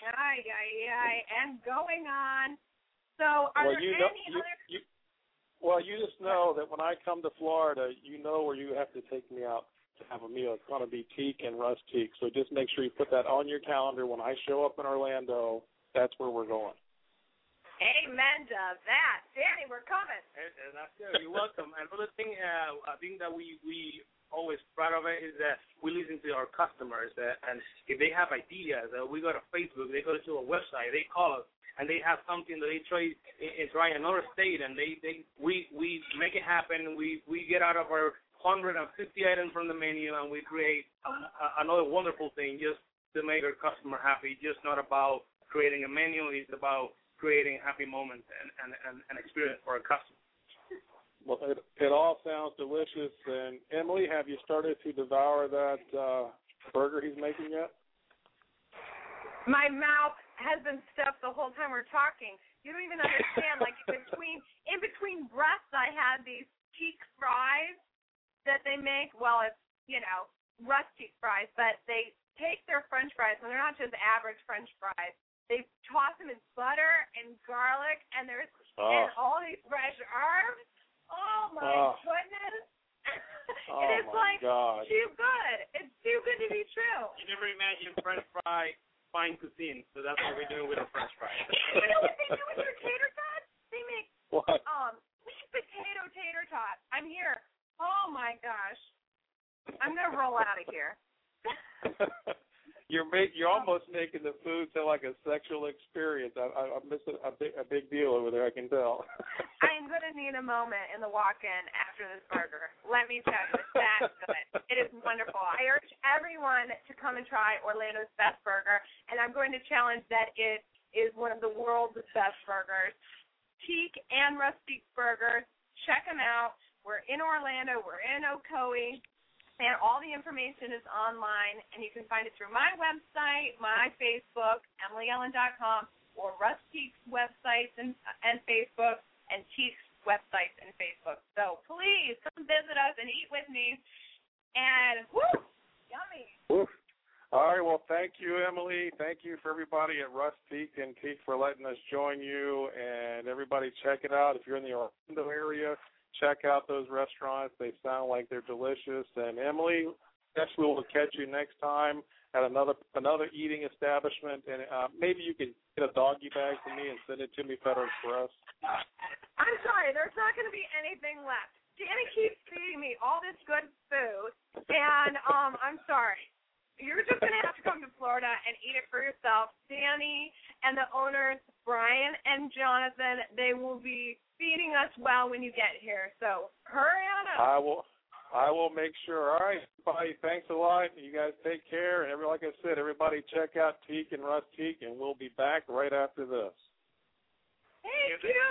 And going on. So are there any other... Well, you just know that when I come to Florida, you know where you have to take me out to have a meal. It's going to be Teak and Rustique. So just make sure you put that on your calendar. When I show up in Orlando, that's where we're going. Amen to that. Danny, we're coming. That's good. You're welcome. Another thing, I think that we always proud of it is that we listen to our customers. And if they have ideas, we go to Facebook, they go to a website, they call us, and they have something that they try another state, and we make it happen. We get out of our 150 items from the menu, and we create another wonderful thing just to make our customer happy. Just not about creating a menu; it's about creating happy moments and experience for our customers. Well, it all sounds delicious. And Emily, have you started to devour that burger he's making yet? My mouth has been stuffed the whole time we're talking. You don't even understand. Like in between breaths, I had these cheek fries that they make. Well, it's rustic fries, but they take their French fries, and they're not just average French fries. They toss them in butter and garlic, and there's and all these fresh herbs. Oh my goodness! It is like God. too good. It's too good to be true. You never imagine French fry fine cuisine, so that's what we're doing with the French fries. You know what they do with their tater tots? They make What? sweet potato tater tots. I'm here. Oh my gosh! I'm gonna roll out of here. You're almost making the food sound like a sexual experience. I'm missing a big deal over there, I can tell. I'm going to need a moment in the walk-in after this burger. Let me tell you, it's that good. It is wonderful. I urge everyone to come and try Orlando's best burger, and I'm going to challenge that it is one of the world's best burgers. Teak and Rustique Burgers. Check them out. We're in Orlando. We're in Ocoee. And all the information is online, and you can find it through my website, my Facebook, EmilyEllen.com, or Russ Teak's websites and Facebook, and Teak's websites and Facebook. So please come visit us and eat with me. And woo, yummy. Woo. All right, well, thank you, Emily. Thank you for everybody at Russ Teak and Teak for letting us join you. And everybody check it out. If you're in the Orlando area, check out those restaurants. They sound like they're delicious. And Emily, guess we will catch you next time at another eating establishment. And maybe you could get a doggy bag for me and send it to me FedEx Express. I'm sorry, there's not going to be anything left. Danny keeps feeding me all this good food, and I'm sorry. You're just going to have to come to Florida and eat it for yourself. Danny and the owners, Brian and Jonathan, they will be feeding us well when you get here. So hurry on up. I will make sure. All right, everybody, thanks a lot. You guys take care. And like I said, everybody check out Teak and Russ Teak, and we'll be back right after this. Thank you.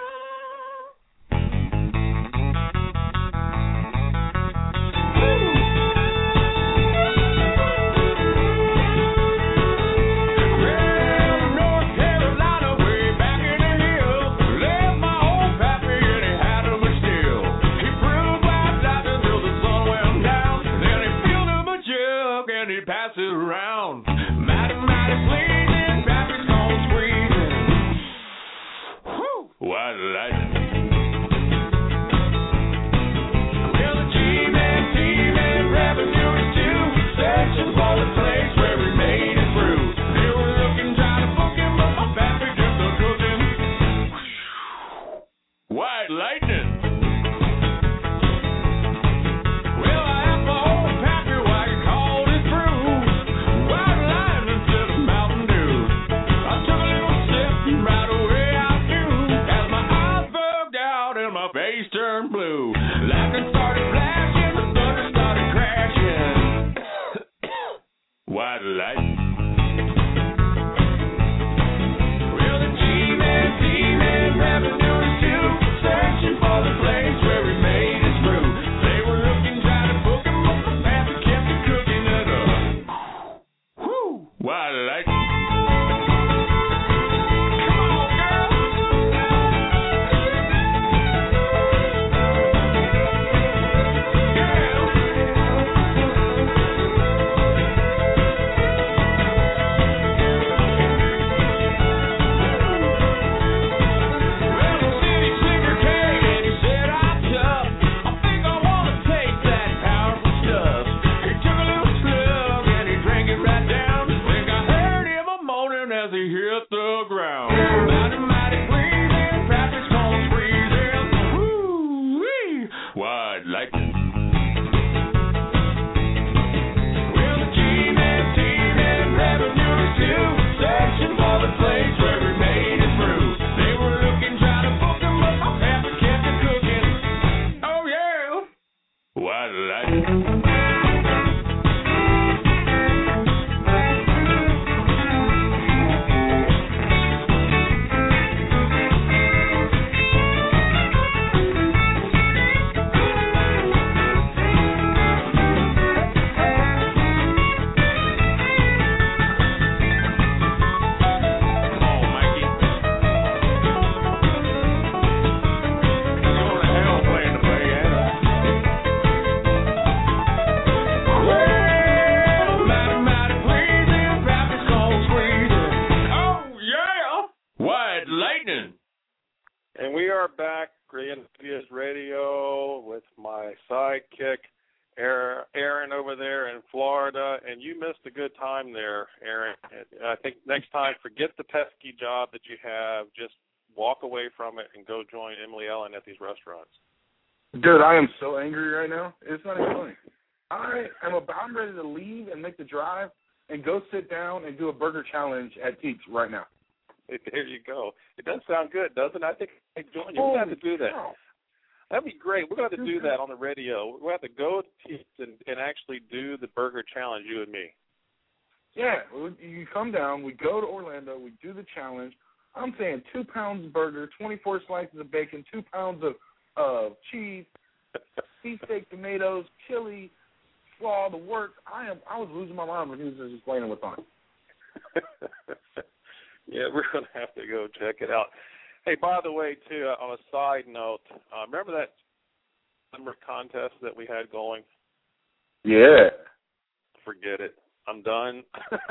sidekick, Aaron over there in Florida, and you missed a good time there, Aaron. I think next time, forget the pesky job that you have. Just walk away from it and go join Emily Ellen at these restaurants. Dude, I am so angry right now. It's not even funny. I'm ready to leave and make the drive and go sit down and do a burger challenge at Teeks right now. There you go. It does sound good, doesn't it? I think I join you. We're going to have to do that. Cow. That'd be great. We're going to have to do that on the radio. We're going to have to go to Teeks and actually do the burger challenge, you and me. Yeah, you come down, we go to Orlando, we do the challenge. I'm saying 2 pounds of burger, 24 slices of bacon, 2 pounds of cheese, beefsteak, tomatoes, chili, slaw, the works. I was losing my mind when he was just explaining what's on it. Yeah, we're going to have to go check it out. Hey, by the way, too, on a side note, remember that limerick contest that we had going? Yeah. Forget it. I'm done.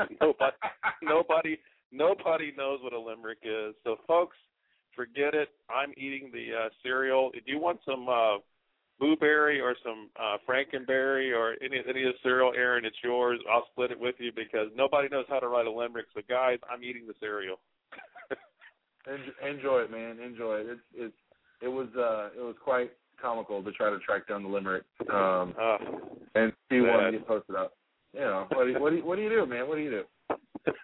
Nobody knows what a limerick is. So, folks, forget it. I'm eating the cereal. Do you want some blueberry or some Frankenberry or any of the cereal, Aaron? It's yours. I'll split it with you because nobody knows how to write a limerick. So, guys, I'm eating the cereal. Enjoy it, man. Enjoy it. It was quite comical to try to track down the limerick and see one get posted up. You know, what do you do, man? What do you do?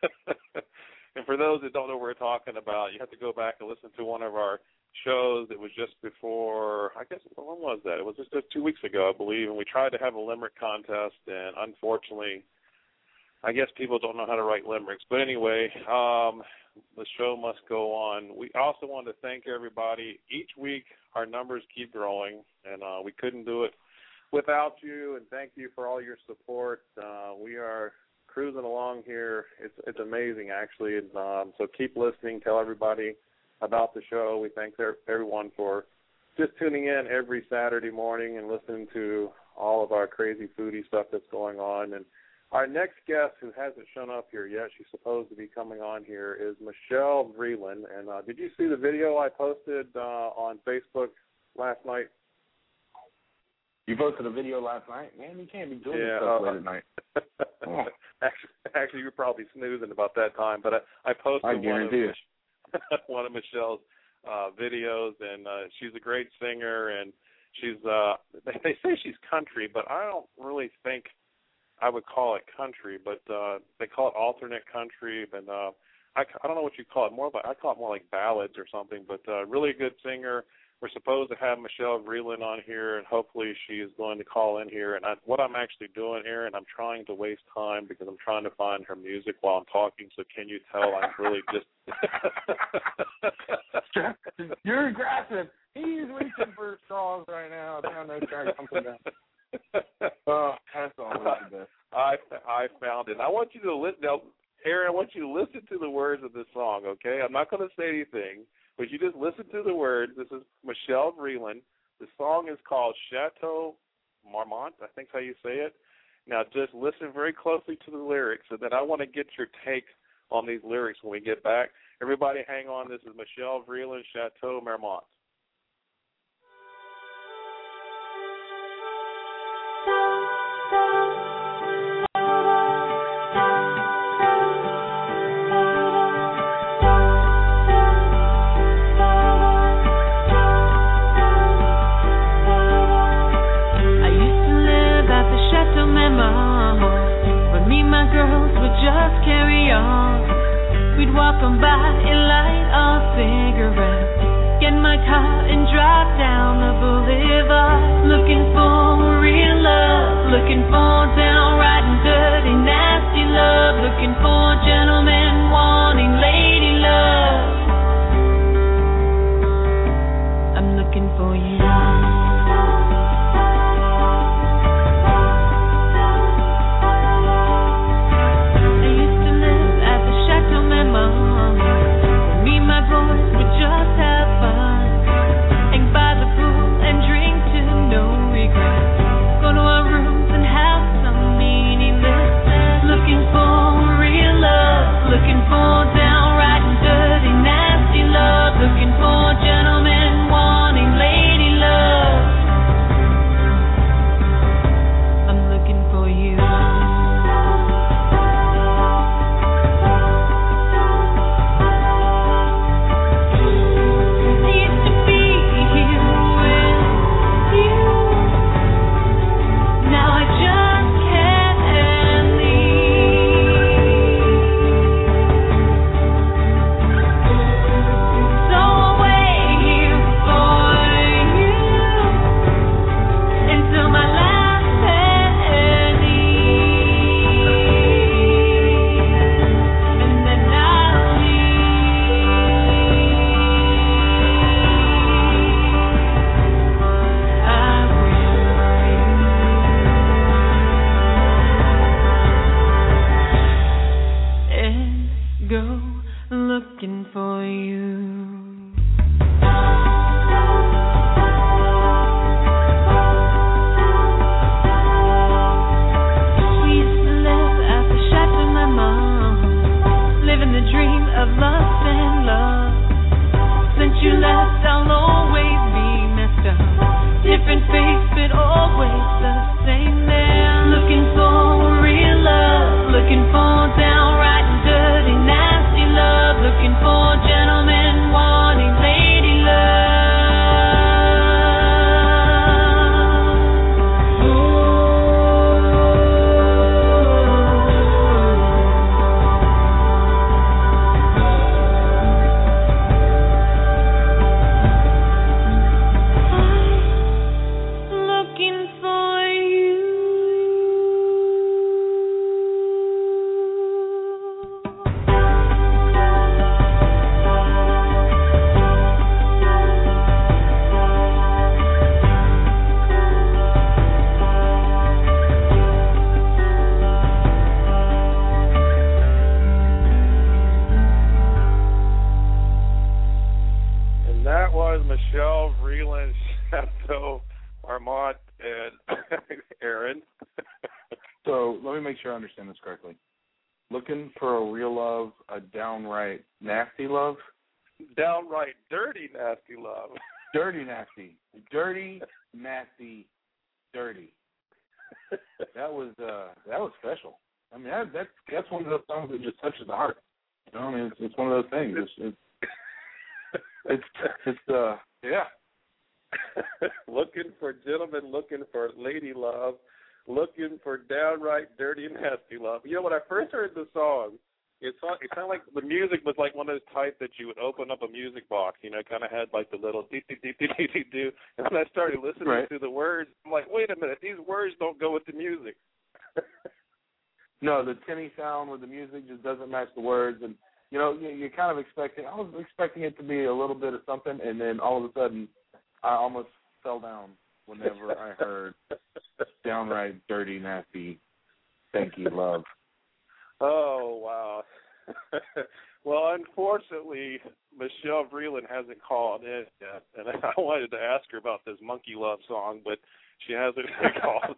And for those that don't know what we're talking about, you have to go back and listen to one of our shows. It was just before, I guess, when was that? It was just 2 weeks ago, I believe, and we tried to have a limerick contest, and unfortunately, I guess people don't know how to write limericks. But anyway, the show must go on. We also want to thank everybody. Each week, our numbers keep growing, and we couldn't do it without you, and thank you for all your support. We are cruising along here. It's amazing, actually. And, so keep listening. Tell everybody about the show. We thank everyone for just tuning in every Saturday morning and listening to all of our crazy foodie stuff that's going on. And our next guest, who hasn't shown up here yet, she's supposed to be coming on here, is Michelle Vreeland. And did you see the video I posted on Facebook last night? You posted a video last night? Man, you can't be doing this stuff late at night. Oh. Actually, you're probably snoozing about that time, but I posted one of Michelle's videos, and she's a great singer, and she's they say she's country, but I don't really think I would call it country, but they call it alternate country, but I don't know what you call it. I call it more like ballads or something, but really good singer. We're supposed to have Michelle Vreeland on here, and hopefully she is going to call in here. And what I'm actually doing, Aaron, I'm trying to waste time because I'm trying to find her music while I'm talking. So can you tell I'm really just... You're aggressive. He's reaching for straws right now. Down there trying to come down. Oh, that's always the best. I found it. I want you to listen. Now, Aaron, I want you to listen to the words of this song, okay? I'm not going to say anything. But you just listen to the words. This is Michelle Vreeland. The song is called Chateau Marmont, I think is how you say it. Now just listen very closely to the lyrics, and then I want to get your take on these lyrics when we get back. Everybody hang on. This is Michelle Vreeland, Chateau Marmont. Just carry on. We'd walk on by and light our cigarettes, get my car and drive down the boulevard, looking for real love, looking for downright and dirty, nasty love, looking for gentlemen wanting lady love. I'm looking for you. Just have fun, hang by the pool and drink to no regret. me make sure I understand this correctly. Looking for a real love, a downright nasty love? Downright dirty, nasty love. Dirty, nasty. Dirty, nasty, dirty. That was special. I mean, that's one of those songs that just touches the heart. You know, I mean, it's one of those things. It's yeah. Looking for gentlemen, looking for lady love, looking for downright dirty, nasty love. You know, when I first heard the song, it sounded like the music was like one of those types that you would open up a music box. You know, kind of had like the little dee-dee-dee-dee-dee-dee-doo. And when I started listening to the words, I'm like, wait a minute, these words don't go with the music. No, the tinny sound with the music just doesn't match the words. And, you know, you're kind of expecting, I was expecting it to be a little bit of something, and then all of a sudden I almost fell down whenever I heard downright dirty, nasty, stanky love. Oh, wow. Well, unfortunately, Michelle Vreeland hasn't called in yet, and I wanted to ask her about this Monkey Love song, but she hasn't called.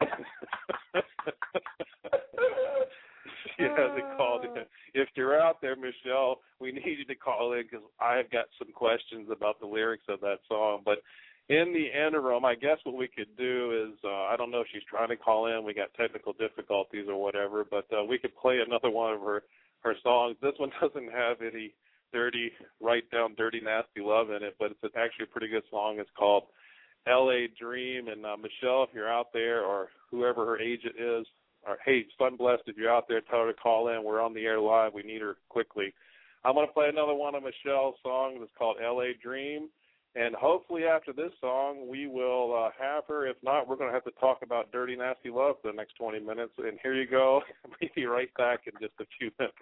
She hasn't called in. If you're out there, Michelle, we need you to call in because I've got some questions about the lyrics of that song. But in the interim, I guess what we could do is, I don't know if she's trying to call in. We got technical difficulties or whatever, but we could play another one of her songs. This one doesn't have any dirty, write down dirty, nasty love in it, but it's actually a pretty good song. It's called L.A. Dream. And Michelle, if you're out there, or whoever her agent is, or hey, Sunblessed, if you're out there, tell her to call in. We're on the air live. We need her quickly. I'm going to play another one of Michelle's songs. It's called L.A. Dream. And hopefully after this song, we will have her. If not, we're going to have to talk about dirty, nasty love for the next 20 minutes. And here you go. We'll be right back in just a few minutes.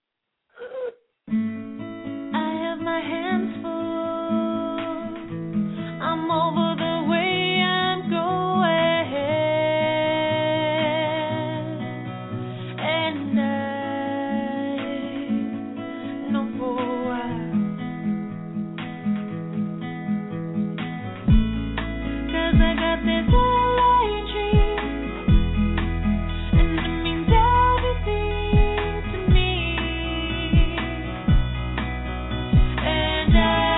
I have my hands full. I'm over the way I'm going. And I know for a while. 'Cause I got this LA dream, and it means everything to me. And I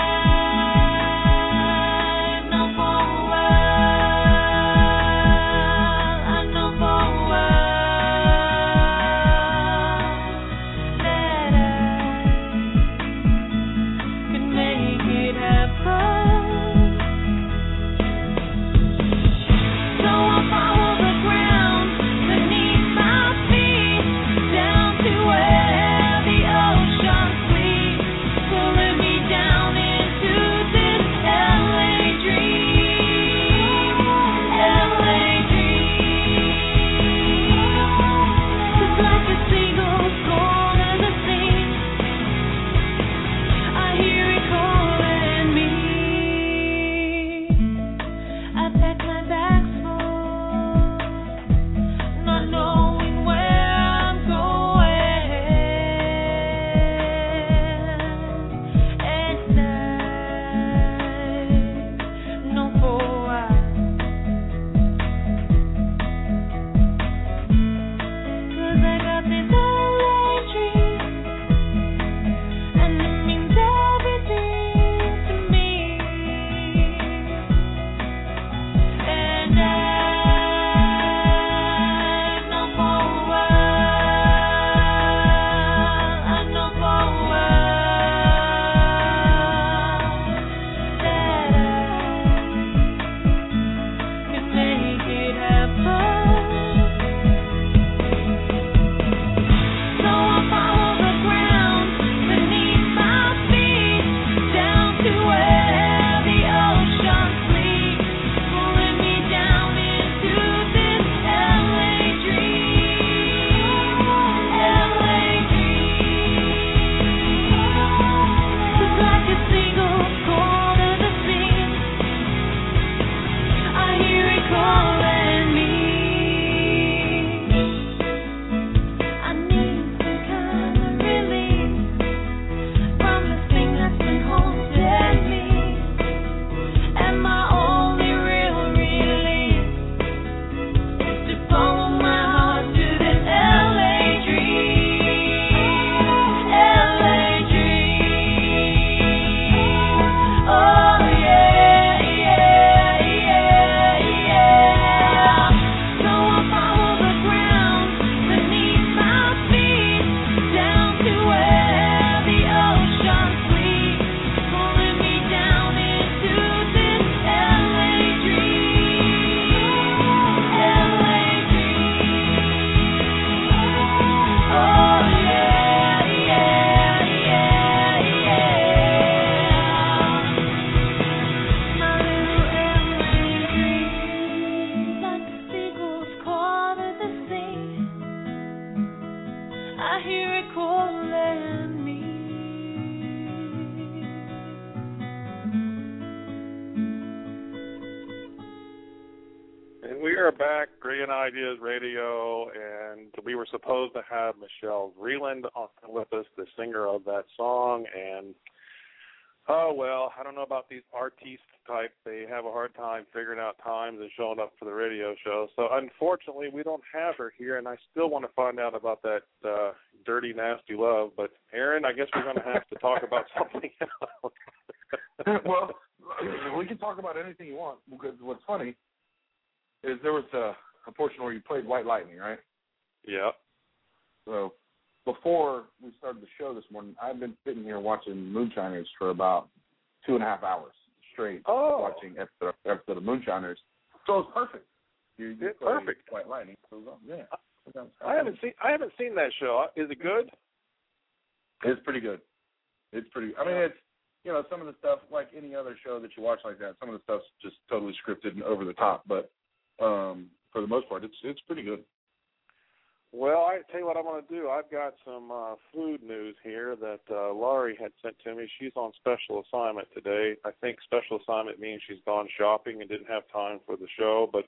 Brilliant Ideas Radio, and we were supposed to have Michelle Vreeland on with us, the singer of that song, and oh, well, I don't know about these artiste type. They have a hard time figuring out times and showing up for the radio show. So, unfortunately, we don't have her here, and I still want to find out about that dirty, nasty love. But, Aaron, I guess we're going to have to talk about something else. Well, we can talk about anything you want, because what's funny is there was a portion where you played White Lightning, right? Yeah. So before we started the show this morning, I've been sitting here watching Moonshiners for about 2.5 hours straight, watching episode of Moonshiners. So it's perfect. You perfect. White Lightning. So, yeah. I haven't seen that show. Is it good? It's pretty good. It's pretty. I mean, it's, you know, some of the stuff, like any other show that you watch like that, some of the stuff's just totally scripted and over the top. But for the most part, it's pretty good. Well, I tell you what I'm going to do. I've got some food news here that Laurie had sent to me. She's on special assignment today. I think special assignment means she's gone shopping and didn't have time for the show. But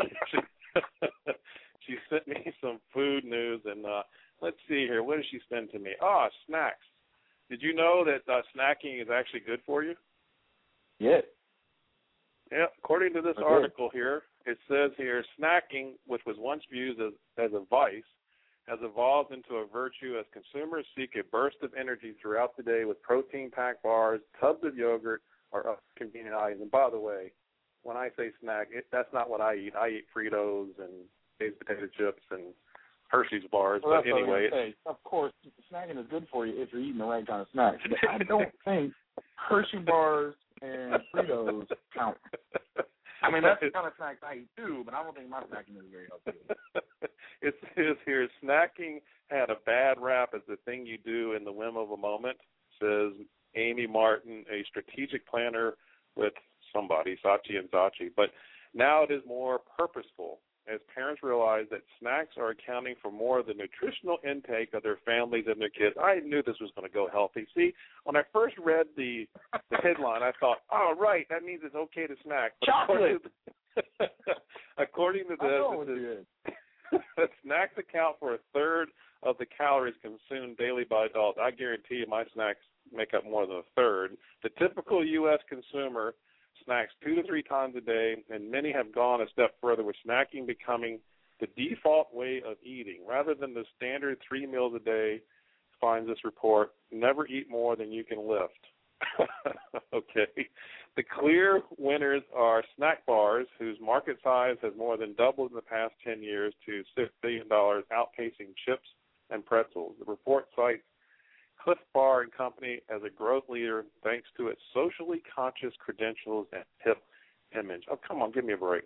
she sent me some food news, and let's see here. What did she send to me? Snacks. Did you know that snacking is actually good for you? Yeah. Yeah. According to this article here, it says here, snacking, which was once viewed as a vice, has evolved into a virtue as consumers seek a burst of energy throughout the day with protein-packed bars, tubs of yogurt, or other convenient items. And by the way, when I say snack, that's not what I eat. I eat Fritos and baked potato chips and Hershey's bars. Well, but anyway, of course, snacking is good for you if you're eating the right kind of snacks. But I don't think Hershey bars and Fritos count. I mean, that's the kind of snacks I eat too, but I don't think my snacking is very healthy. It says here, snacking had a bad rap as the thing you do in the whim of a moment, says Amy Martin, a strategic planner with somebody, Saatchi & Saatchi. But now it is more purposeful, as parents realize that snacks are accounting for more of the nutritional intake of their families and their kids. I knew this was going to go healthy. See, when I first read the headline, I thought, oh, right, that means it's okay to snack. But chocolate! According to this, snacks account for a third of the calories consumed daily by adults. I guarantee you my snacks make up more than a third. The typical U.S. consumer snacks 2 to 3 times a day, and many have gone a step further, with snacking becoming the default way of eating. Rather than the standard 3 meals a day, finds this report, never eat more than you can lift. Okay. The clear winners are snack bars, whose market size has more than doubled in the past 10 years to $6 billion, outpacing chips and pretzels. The report cites Cliff Bar and Company as a growth leader thanks to its socially conscious credentials and hip image. Oh, come on, give me a break.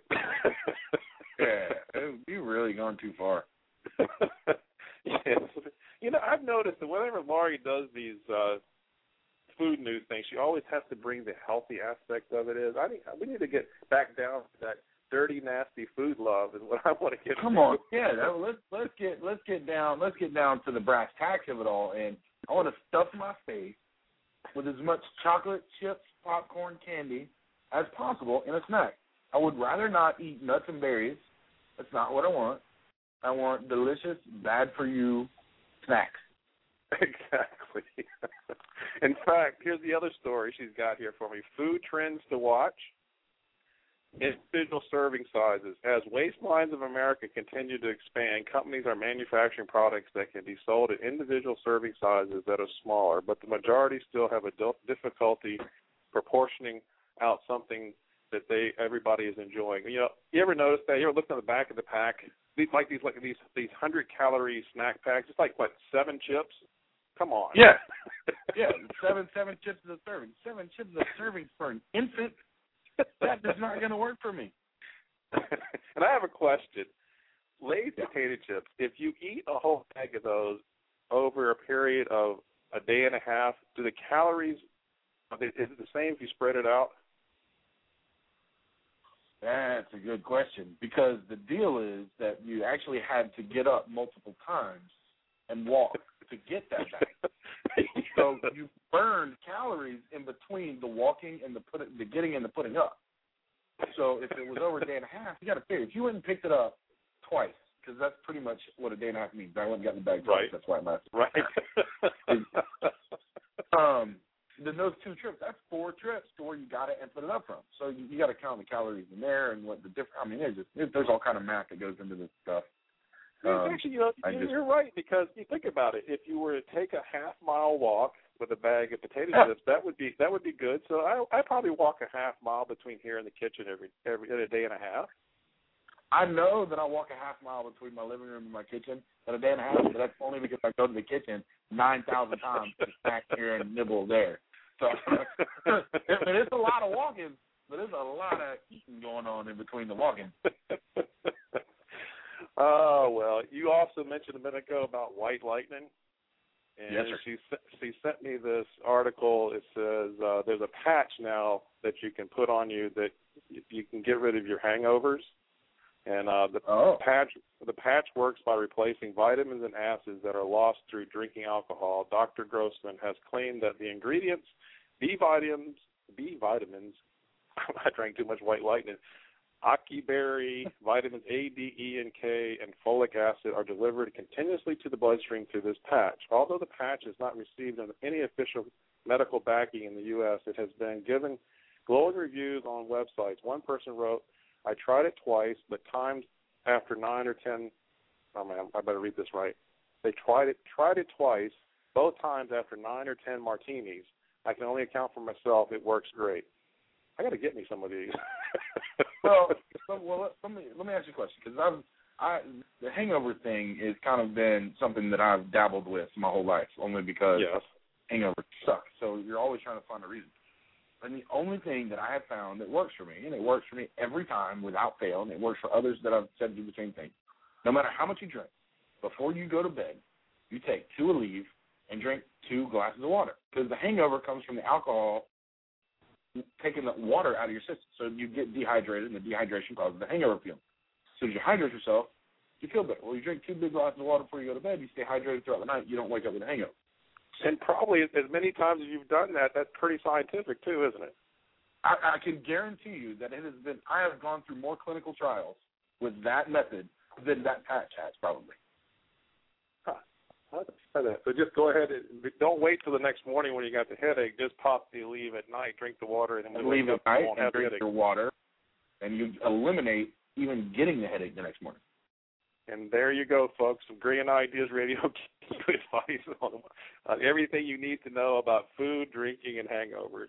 Yeah, you've really gone too far. Yes. You know, I've noticed that whenever Laurie does these food news things, she always has to bring the healthy aspect of it. We need to get back down to that dirty, nasty food love is what I want to get. Come on, yeah. Let's get down to the brass tacks of it all, and I want to stuff my face with as much chocolate, chips, popcorn, candy as possible in a snack. I would rather not eat nuts and berries. That's not what I want. I want delicious, bad-for-you snacks. Exactly. In fact, here's the other story she's got here for me. Food trends to watch. Individual serving sizes. As waistlines of America continue to expand, companies are manufacturing products that can be sold in individual serving sizes that are smaller, but the majority still have a difficulty proportioning out something that everybody is enjoying. You know, you ever notice that? You ever looked on the back of the pack? These 100-calorie snack packs. It's like, what, 7 chips? Come on. Yeah. Yeah, seven chips is a serving. 7 chips is a serving for an infant. That is not going to work for me. And I have a question. Lay's potato chips, if you eat a whole bag of those over a period of a day and a half, do the calories, is it the same if you spread it out? That's a good question, because the deal is that you actually had to get up multiple times and walk to get that back. So you burned calories in between the walking and the getting and the putting up. So if it was over a day and a half, you got to figure, if you went and picked it up twice, because that's pretty much what a day and a half means. I went and got the bag twice. Right. That's why it lasted. Right. Then those 2 trips, that's 4 trips to where you got it and put it up from. So you got to count the calories in there and what the different. I mean, there's all kind of math that goes into this stuff. Actually, you're right, because you think about it. If you were to take a half-mile walk with a bag of potato chips, that would be good. So I probably walk a half mile between here and the kitchen every a day and a half. I know that I walk a half mile between my living room and my kitchen in a day and a half, but that's only because I go to the kitchen 9,000 times to snack here and nibble there. So it's a lot of walking, but there's a lot of eating going on in between the walking. Oh, well, you also mentioned a minute ago about white lightning. And yes, sir. She sent me this article. It says there's a patch now that you can put on you that you can get rid of your hangovers. And the patch works by replacing vitamins and acids that are lost through drinking alcohol. Dr. Grossman has claimed that the ingredients, B vitamins, I drank too much white lightning, Aki berry, vitamins A, D, E, and K, and folic acid are delivered continuously to the bloodstream through this patch. Although the patch has not received any official medical backing in the U.S., it has been given glowing reviews on websites. One person wrote, I tried it twice, but times after 9 or 10, oh man, I better read this right. They tried it twice, both times after 9 or 10 martinis. I can only account for myself. It works great. I got to get me some of these. Well, let me ask you a question, because the hangover thing has kind of been something that I've dabbled with my whole life, only because hangovers suck. So you're always trying to find a reason. And the only thing that I have found that works for me, and it works for me every time without fail, and it works for others that I've said do the same thing, no matter how much you drink, before you go to bed, you take 2 Aleve and drink 2 glasses of water, because the hangover comes from the alcohol taking the water out of your system. So you get dehydrated, and the dehydration causes the hangover feeling. So as you hydrate yourself, you feel better. Well, you drink 2 big glasses of water before you go to bed, you stay hydrated throughout the night, you don't wake up with a hangover. And probably as many times as you've done that, that's pretty scientific too, isn't it? I can guarantee you that it has been. I have gone through more clinical trials with that method than that patch has, probably. So just go ahead and don't wait till the next morning when you got the headache. Just pop the Aleve at night, drink the water, and then leave at night and drink headache. your water, and you eliminate even getting the headache the next morning. And there you go, folks. Some Green Ideas Radio advice on everything you need to know about food, drinking, and hangovers.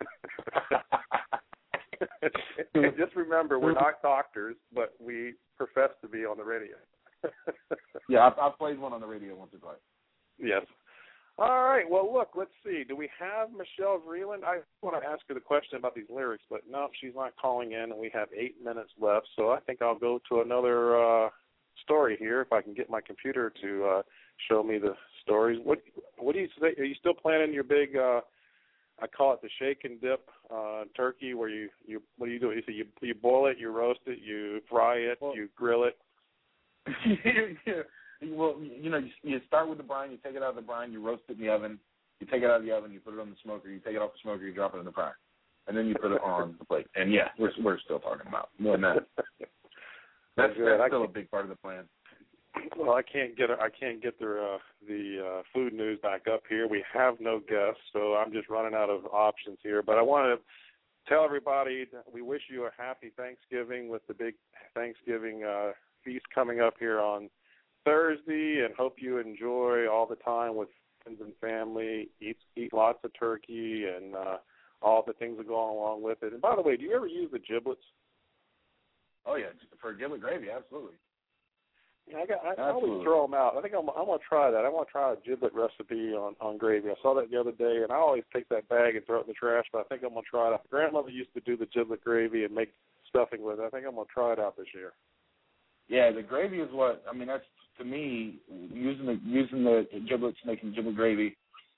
And just remember, we're not doctors, but we profess to be on the radio. Yeah, I've played one on the radio once or twice. Yes. All right. Well, look, let's see. Do we have Michelle Vreeland? I want to ask her the question about these lyrics, but no, she's not calling in, and we have 8 minutes left. So I think I'll go to another story here if I can get my computer to show me the stories. What do you say? Are you still planning your big? I call it the shake and dip turkey, where you what do you do? You say you boil it, you roast it, you fry it, you grill it. Yeah. Well, you start with the brine, you take it out of the brine, you roast it in the oven, you take it out of the oven, you put it on the smoker, you take it off the smoker, you drop it in the fryer, and then you put it on the plate. And yeah, we're still talking about more than that. That's still a big part of the plan. Well, I can't get the food news back up here. We have no guests, so I'm just running out of options here. But I want to tell everybody that we wish you a happy Thanksgiving with the big Thanksgiving feast coming up here on Thursday, and hope you enjoy all the time with friends and family. Eat lots of turkey and all the things that go along with it. And by the way, do you ever use the giblets? Oh yeah, for giblet gravy, absolutely. Yeah, I always throw them out. I think I'm going to try that. I want to try a giblet recipe on gravy. I saw that the other day, and I always take that bag and throw it in the trash, but I think I'm going to try it out. My grandmother used to do the giblet gravy and make stuffing with it. I think I'm going to try it out this year. Yeah, the gravy is what, I mean, that's, to me, using the giblets, making giblet gravy,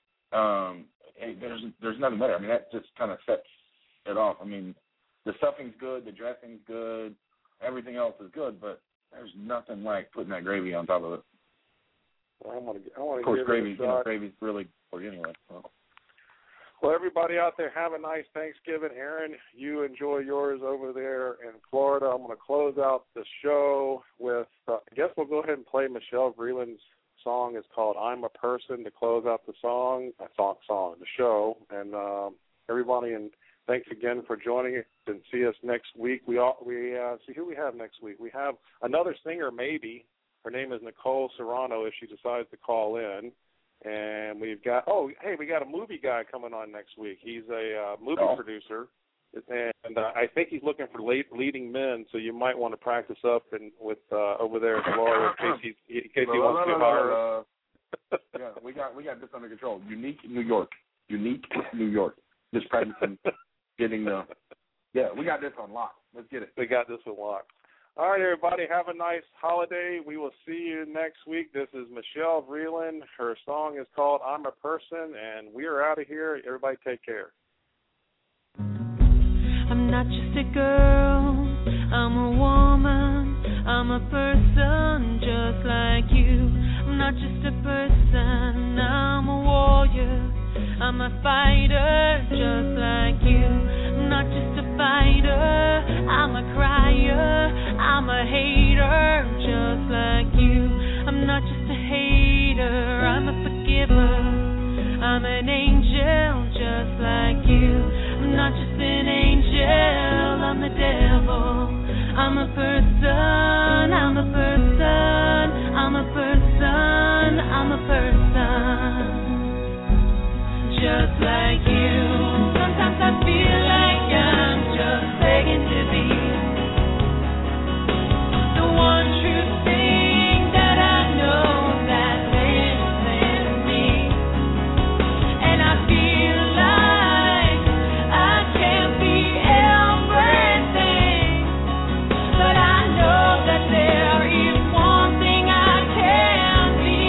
there's nothing better. I mean, that just kind of sets it off. I mean, the stuffing's good, the dressing's good, everything else is good, but there's nothing like putting that gravy on top of it. Well, I want to of course, gravy's really good anyway. Well, everybody out there, have a nice Thanksgiving. Aaron, you enjoy yours over there in Florida. I'm going to close out the show with guess we'll go ahead and play Michelle Vreeland's song. It's called "I'm a Person" to close out the the show. And everybody, and thanks again for joining us. And see us next week. We see who we have next week. We have another singer, maybe. Her name is Nicole Serrano, if she decides to call in. And we've got we got a movie guy coming on next week. He's a movie producer. And I think he's looking for leading men, so you might want to practice up and with over there at Laura in case he wants to hire. Yeah, we got this under control. Unique New York. Just practicing getting the. Yeah, we got this on lock. Let's get it. We got this on lock. All right, everybody, have a nice holiday. We will see you next week. This is Michelle Vreeland. Her song is called "I'm a Person," and we are out of here. Everybody, take care. I'm not just a girl, I'm a woman, I'm a person just like you. I'm not just a person, I'm a warrior, I'm a fighter just like you. I'm not just a fighter, I'm a crier, I'm a hater just like you. I'm not just a hater, I'm a forgiver, I'm an angel just like you. I'm not just an angel, I'm the devil. I'm a person, I'm a person, I'm a person, I'm a person. Just like you. Sometimes I feel like I'm just begging to be the one true thing that I know that lives in me. And I feel like I can't be everything, but I know that there is one thing I can be.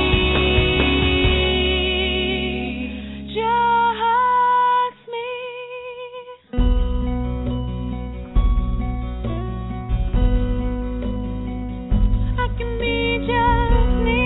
Just me. I can be just me.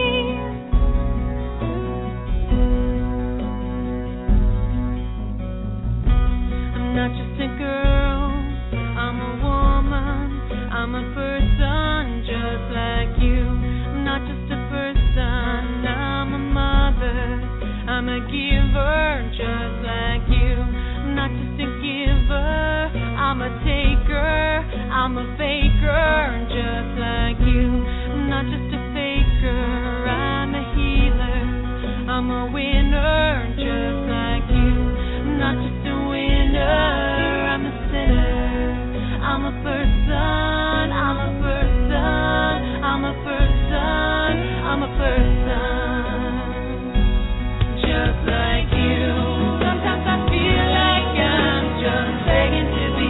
I'm not just a girl, I'm a woman, I'm a person just like you. I'm not just a person, I'm a mother, I'm a giver just like you. I'm not just a giver, I'm a taker, I'm a faker just like you. I'm not just a faker, I'm a healer, I'm a winner just like you. I'm not just a winner, I'm a sinner, I'm a person, I'm a person, I'm a person, I'm a person, just like you. Sometimes I feel like I'm just begging to be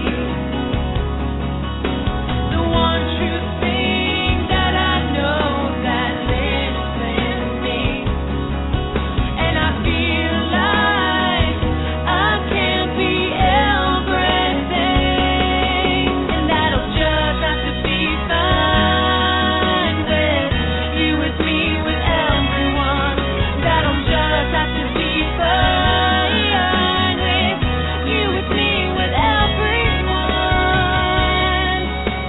the one true thing that I know that lives in me. And I feel like I can't be everything, and that'll just have to be fine with you, with me, with everyone. That'll just have to be fine with you, with me, with everyone.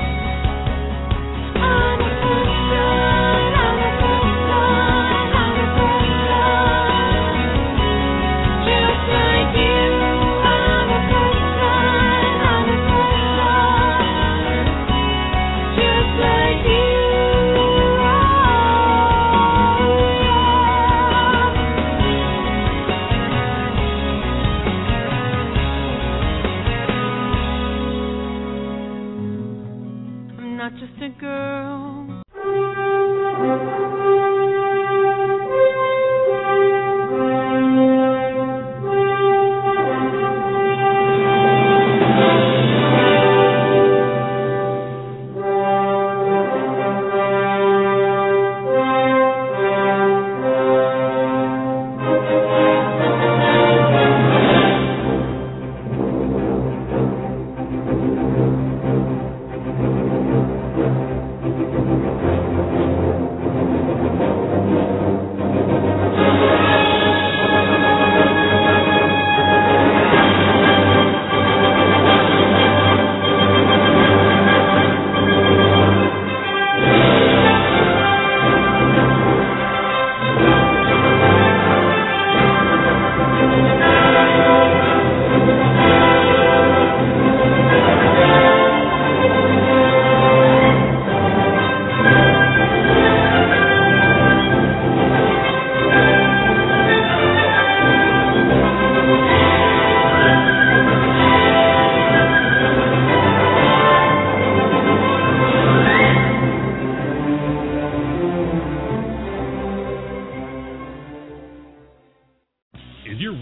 I'm a person, I'm a person, I'm a person. Just like you, I'm a person, I'm a person. Just like you, I'm not just a girl.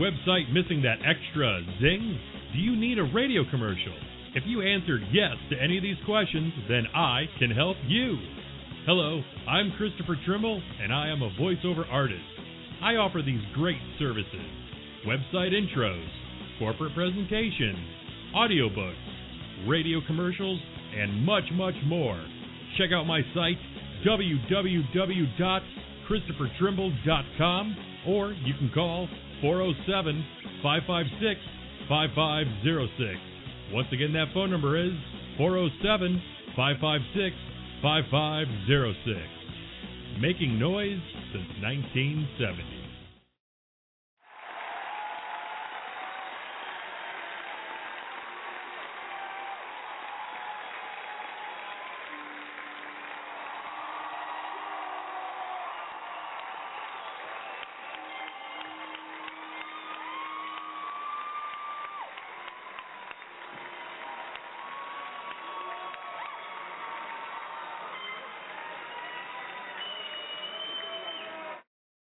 website missing that extra zing? Do you need a radio commercial? If you answered yes to any of these questions, then I can help you. Hello, I'm Christopher Trimble, and I am a voiceover artist. I offer these great services: website intros, corporate presentations, audiobooks, radio commercials, and much, much more. Check out my site, www.christophertrimble.com, or you can call 407-556-5506. Once again, that phone number is 407-556-5506. Making noise since 1970.